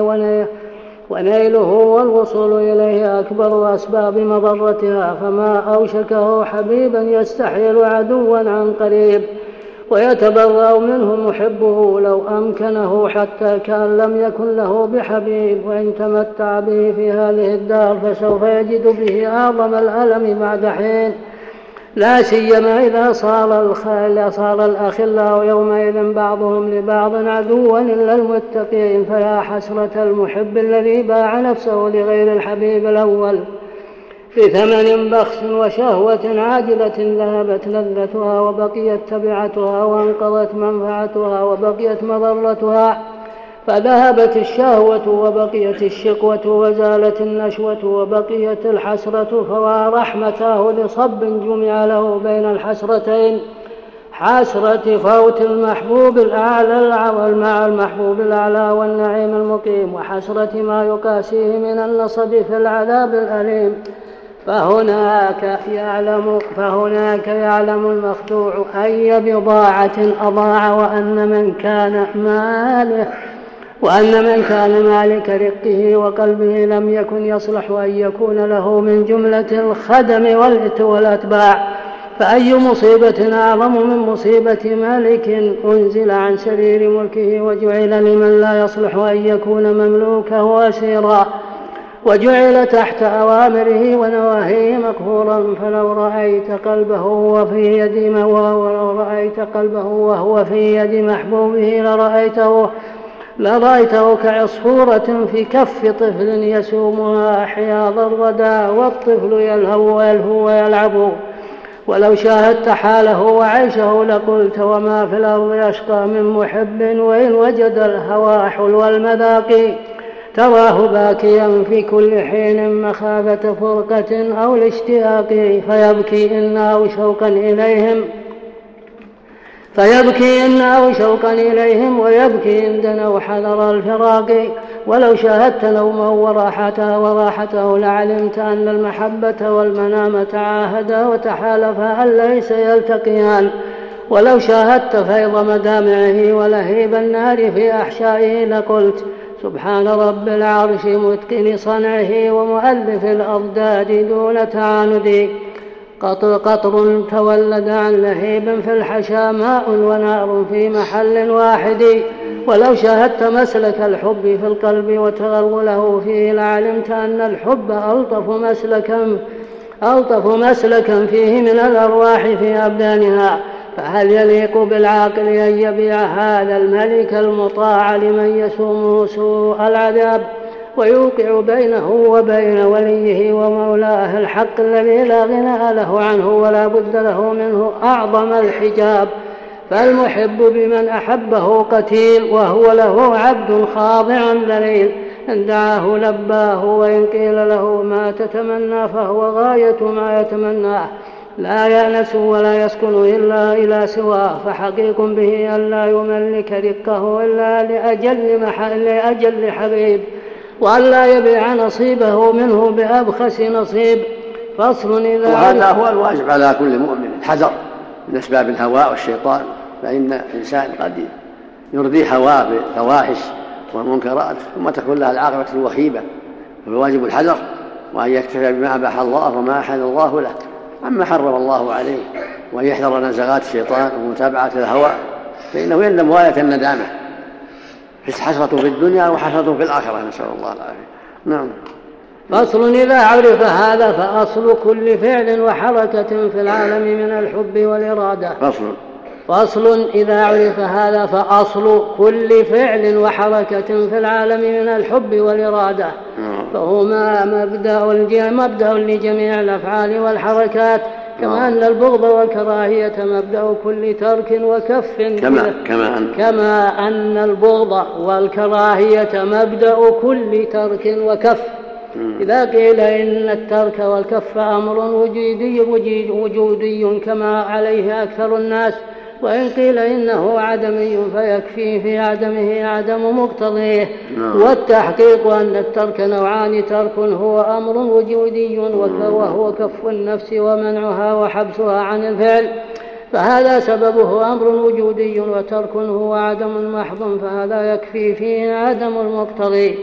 ونيله والوصول إليه أكبر أسباب مضرتها، فما أوشكه حبيبا يستحيل عدوا عن قريب ويتبرأ منه محبه لو أمكنه، حتى كان لم يكن له بحبيب، وإن تمتع به في هذه الدار فسوف يجد به أعظم الألم بعد حين، لا سيما إذا صار الأخلاء يومئذ بعضهم لبعض عدوا إلا المتقين، فيا حسرة المحب الذي باع نفسه لغير الحبيب الأول بثمن بخس وشهوة عاجلة ذهبت لذتها وبقيت تبعتها وانقضت منفعتها وبقيت مضرتها، فذهبت الشهوة وبقيت الشقوة وزالت النشوة وبقيت الحسرة، فوا رحمته لصب جمع له بين الحسرتين، حسرة فوت المحبوب الأعلى مع المحبوب الأعلى والنعيم المقيم، وحسرة ما يقاسيه من النصب في العذاب الأليم، فهناك يعلم المخدوع أي بضاعة أضاع، وأن من كان مالك رقه وقلبه لم يكن يصلح أن يكون له من جملة الخدم والأتباع. فأي مصيبة أعظم من مصيبة مالك أنزل عن سرير ملكه وجعل لمن لا يصلح أن يكون مملوكه أسيرا، وجعل تحت أوامره ونواهيه مقهورا. فلو رأيت قلبه وهو في يد محبوبه لرأيته كعصفورة في كف طفل يسومها حياض الردى، والطفل يلهو ويلعب. ولو شاهدت حاله وعيشه لقلت وما في الأرض يشقى من محب، وإن وجد الهوى حلو المذاق تراه باكيا في كل حين مخافة فرقة أو الاشتياق، فيبكي إن أو شوقا إليهم ويبكي إن دنوا حذر الفراق. ولو شاهدت نومه وراحته لعلمت أن المحبة والمنام تعاهدا وتحالفا أن ليس يلتقيان. ولو شاهدت فيض مدامعه ولهيب النار في أحشائه لقلت سبحان رب العرش متقن صنعه ومؤلف الأضداد دون تعاند. قطر تولد عن لهيب في الحشا ماء ونار في محل واحد. ولو شاهدت مسلك الحب في القلب وتغلغله فيه لعلمت أن الحب ألطف مسلكا فيه من الأرواح في أبدانها. فهل يليق بالعاقل أن يبيع هذا الملك المطاع لمن يسومه سوء العذاب ويوقع بينه وبين وليه ومولاه الحق الذي لا غنى له عنه ولا بد له منه أعظم الحجاب؟ فالمحب بمن أحبه قتيل وهو له عبد خاضع ذليل، إن دعاه لباه وإن قيل له ما تتمنى فهو غاية ما يتمناه، لا يأنس ولا يسكن إلا إلى سواه، فحقيق به أن لا يملك رقه إلا لأجل حبيب، وأن لا يبيع نصيبه منه بأبخس نصيب. فصل إذا وهذا هو الواجب على كل مؤمن، الحذر من أسباب الهوى والشيطان، فإن الإنسان قد يرضي هواه بالفواحش والمنكرات ثم تكون لها العاقبة الوخيبة، فالواجب الحذر وأن يكتفي بما أباح الله وما أحل الله له عما حرم الله عليه، وأن يحذر نزغات الشيطان ومتابعة الهوى، فإنه يندم غاية الندامة، حسرة في الدنيا وحسرة في الآخرة، نسأل الله العافية. نعم. فصل إذا عرف هذا فأصل كل فعل وحركة في العالم من الحب والإرادة. فصل إذا عرف هذا فأصل كل فعل وحركة في العالم من الحب والإرادة، فهما مبدأ لجميع الأفعال والحركات، كما أن البغض والكراهية مبدأ كل ترك وكف، كما أن البغض والكراهية مبدأ كل ترك وكف. إذا قيل إن الترك والكف أمر وجودي كما عليه أكثر الناس، وإن قيل إنه عدمي فيكفي في عدمه عدم مقتضيه. والتحقيق أن الترك نوعان: ترك هو أمر وجودي وهو كف النفس ومنعها وحبسها عن الفعل، فهذا سببه أمر وجودي، وترك هو عدم محض فهذا يكفي فيه عدم المقتضي.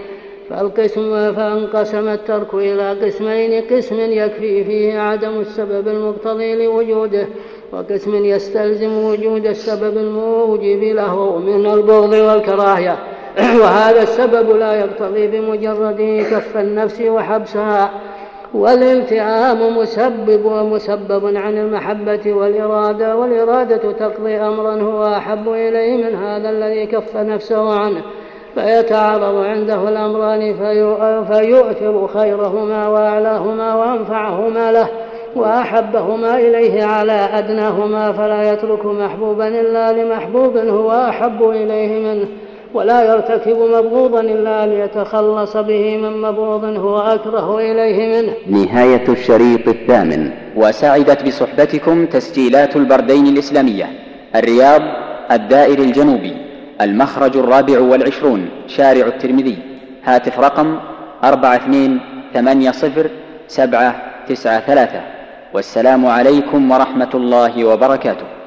فانقسم الترك إلى قسمين: قسم يكفي فيه عدم السبب المقتضي لوجوده، وقسم يستلزم وجود السبب الموجب له من البغض والكراهية، وهذا السبب لا يقتضي بمجرده كف النفس وحبسها. والالتئام مسبب عن المحبة والإرادة، والإرادة تقضي أمرا هو أحب إليه من هذا الذي كف نفسه عنه، فيتعارض عنده الأمران فيؤثر خيرهما وأعلاهما وأنفعهما له وأحبهما إليه على أدناهما، فلا يترك محبوبا إلا لمحبوب هو أحب إليه منه، ولا يرتكب مبغوضا إلا ليتخلص به من مبغوض هو أكره إليه منه. نهاية الشريط الثامن. وسعدت بصحبتكم تسجيلات البردين الإسلامية، الرياض، الدائري الجنوبي، المخرج 24، شارع الترمذي، هاتف رقم 428070 93. والسلام عليكم ورحمة الله وبركاته.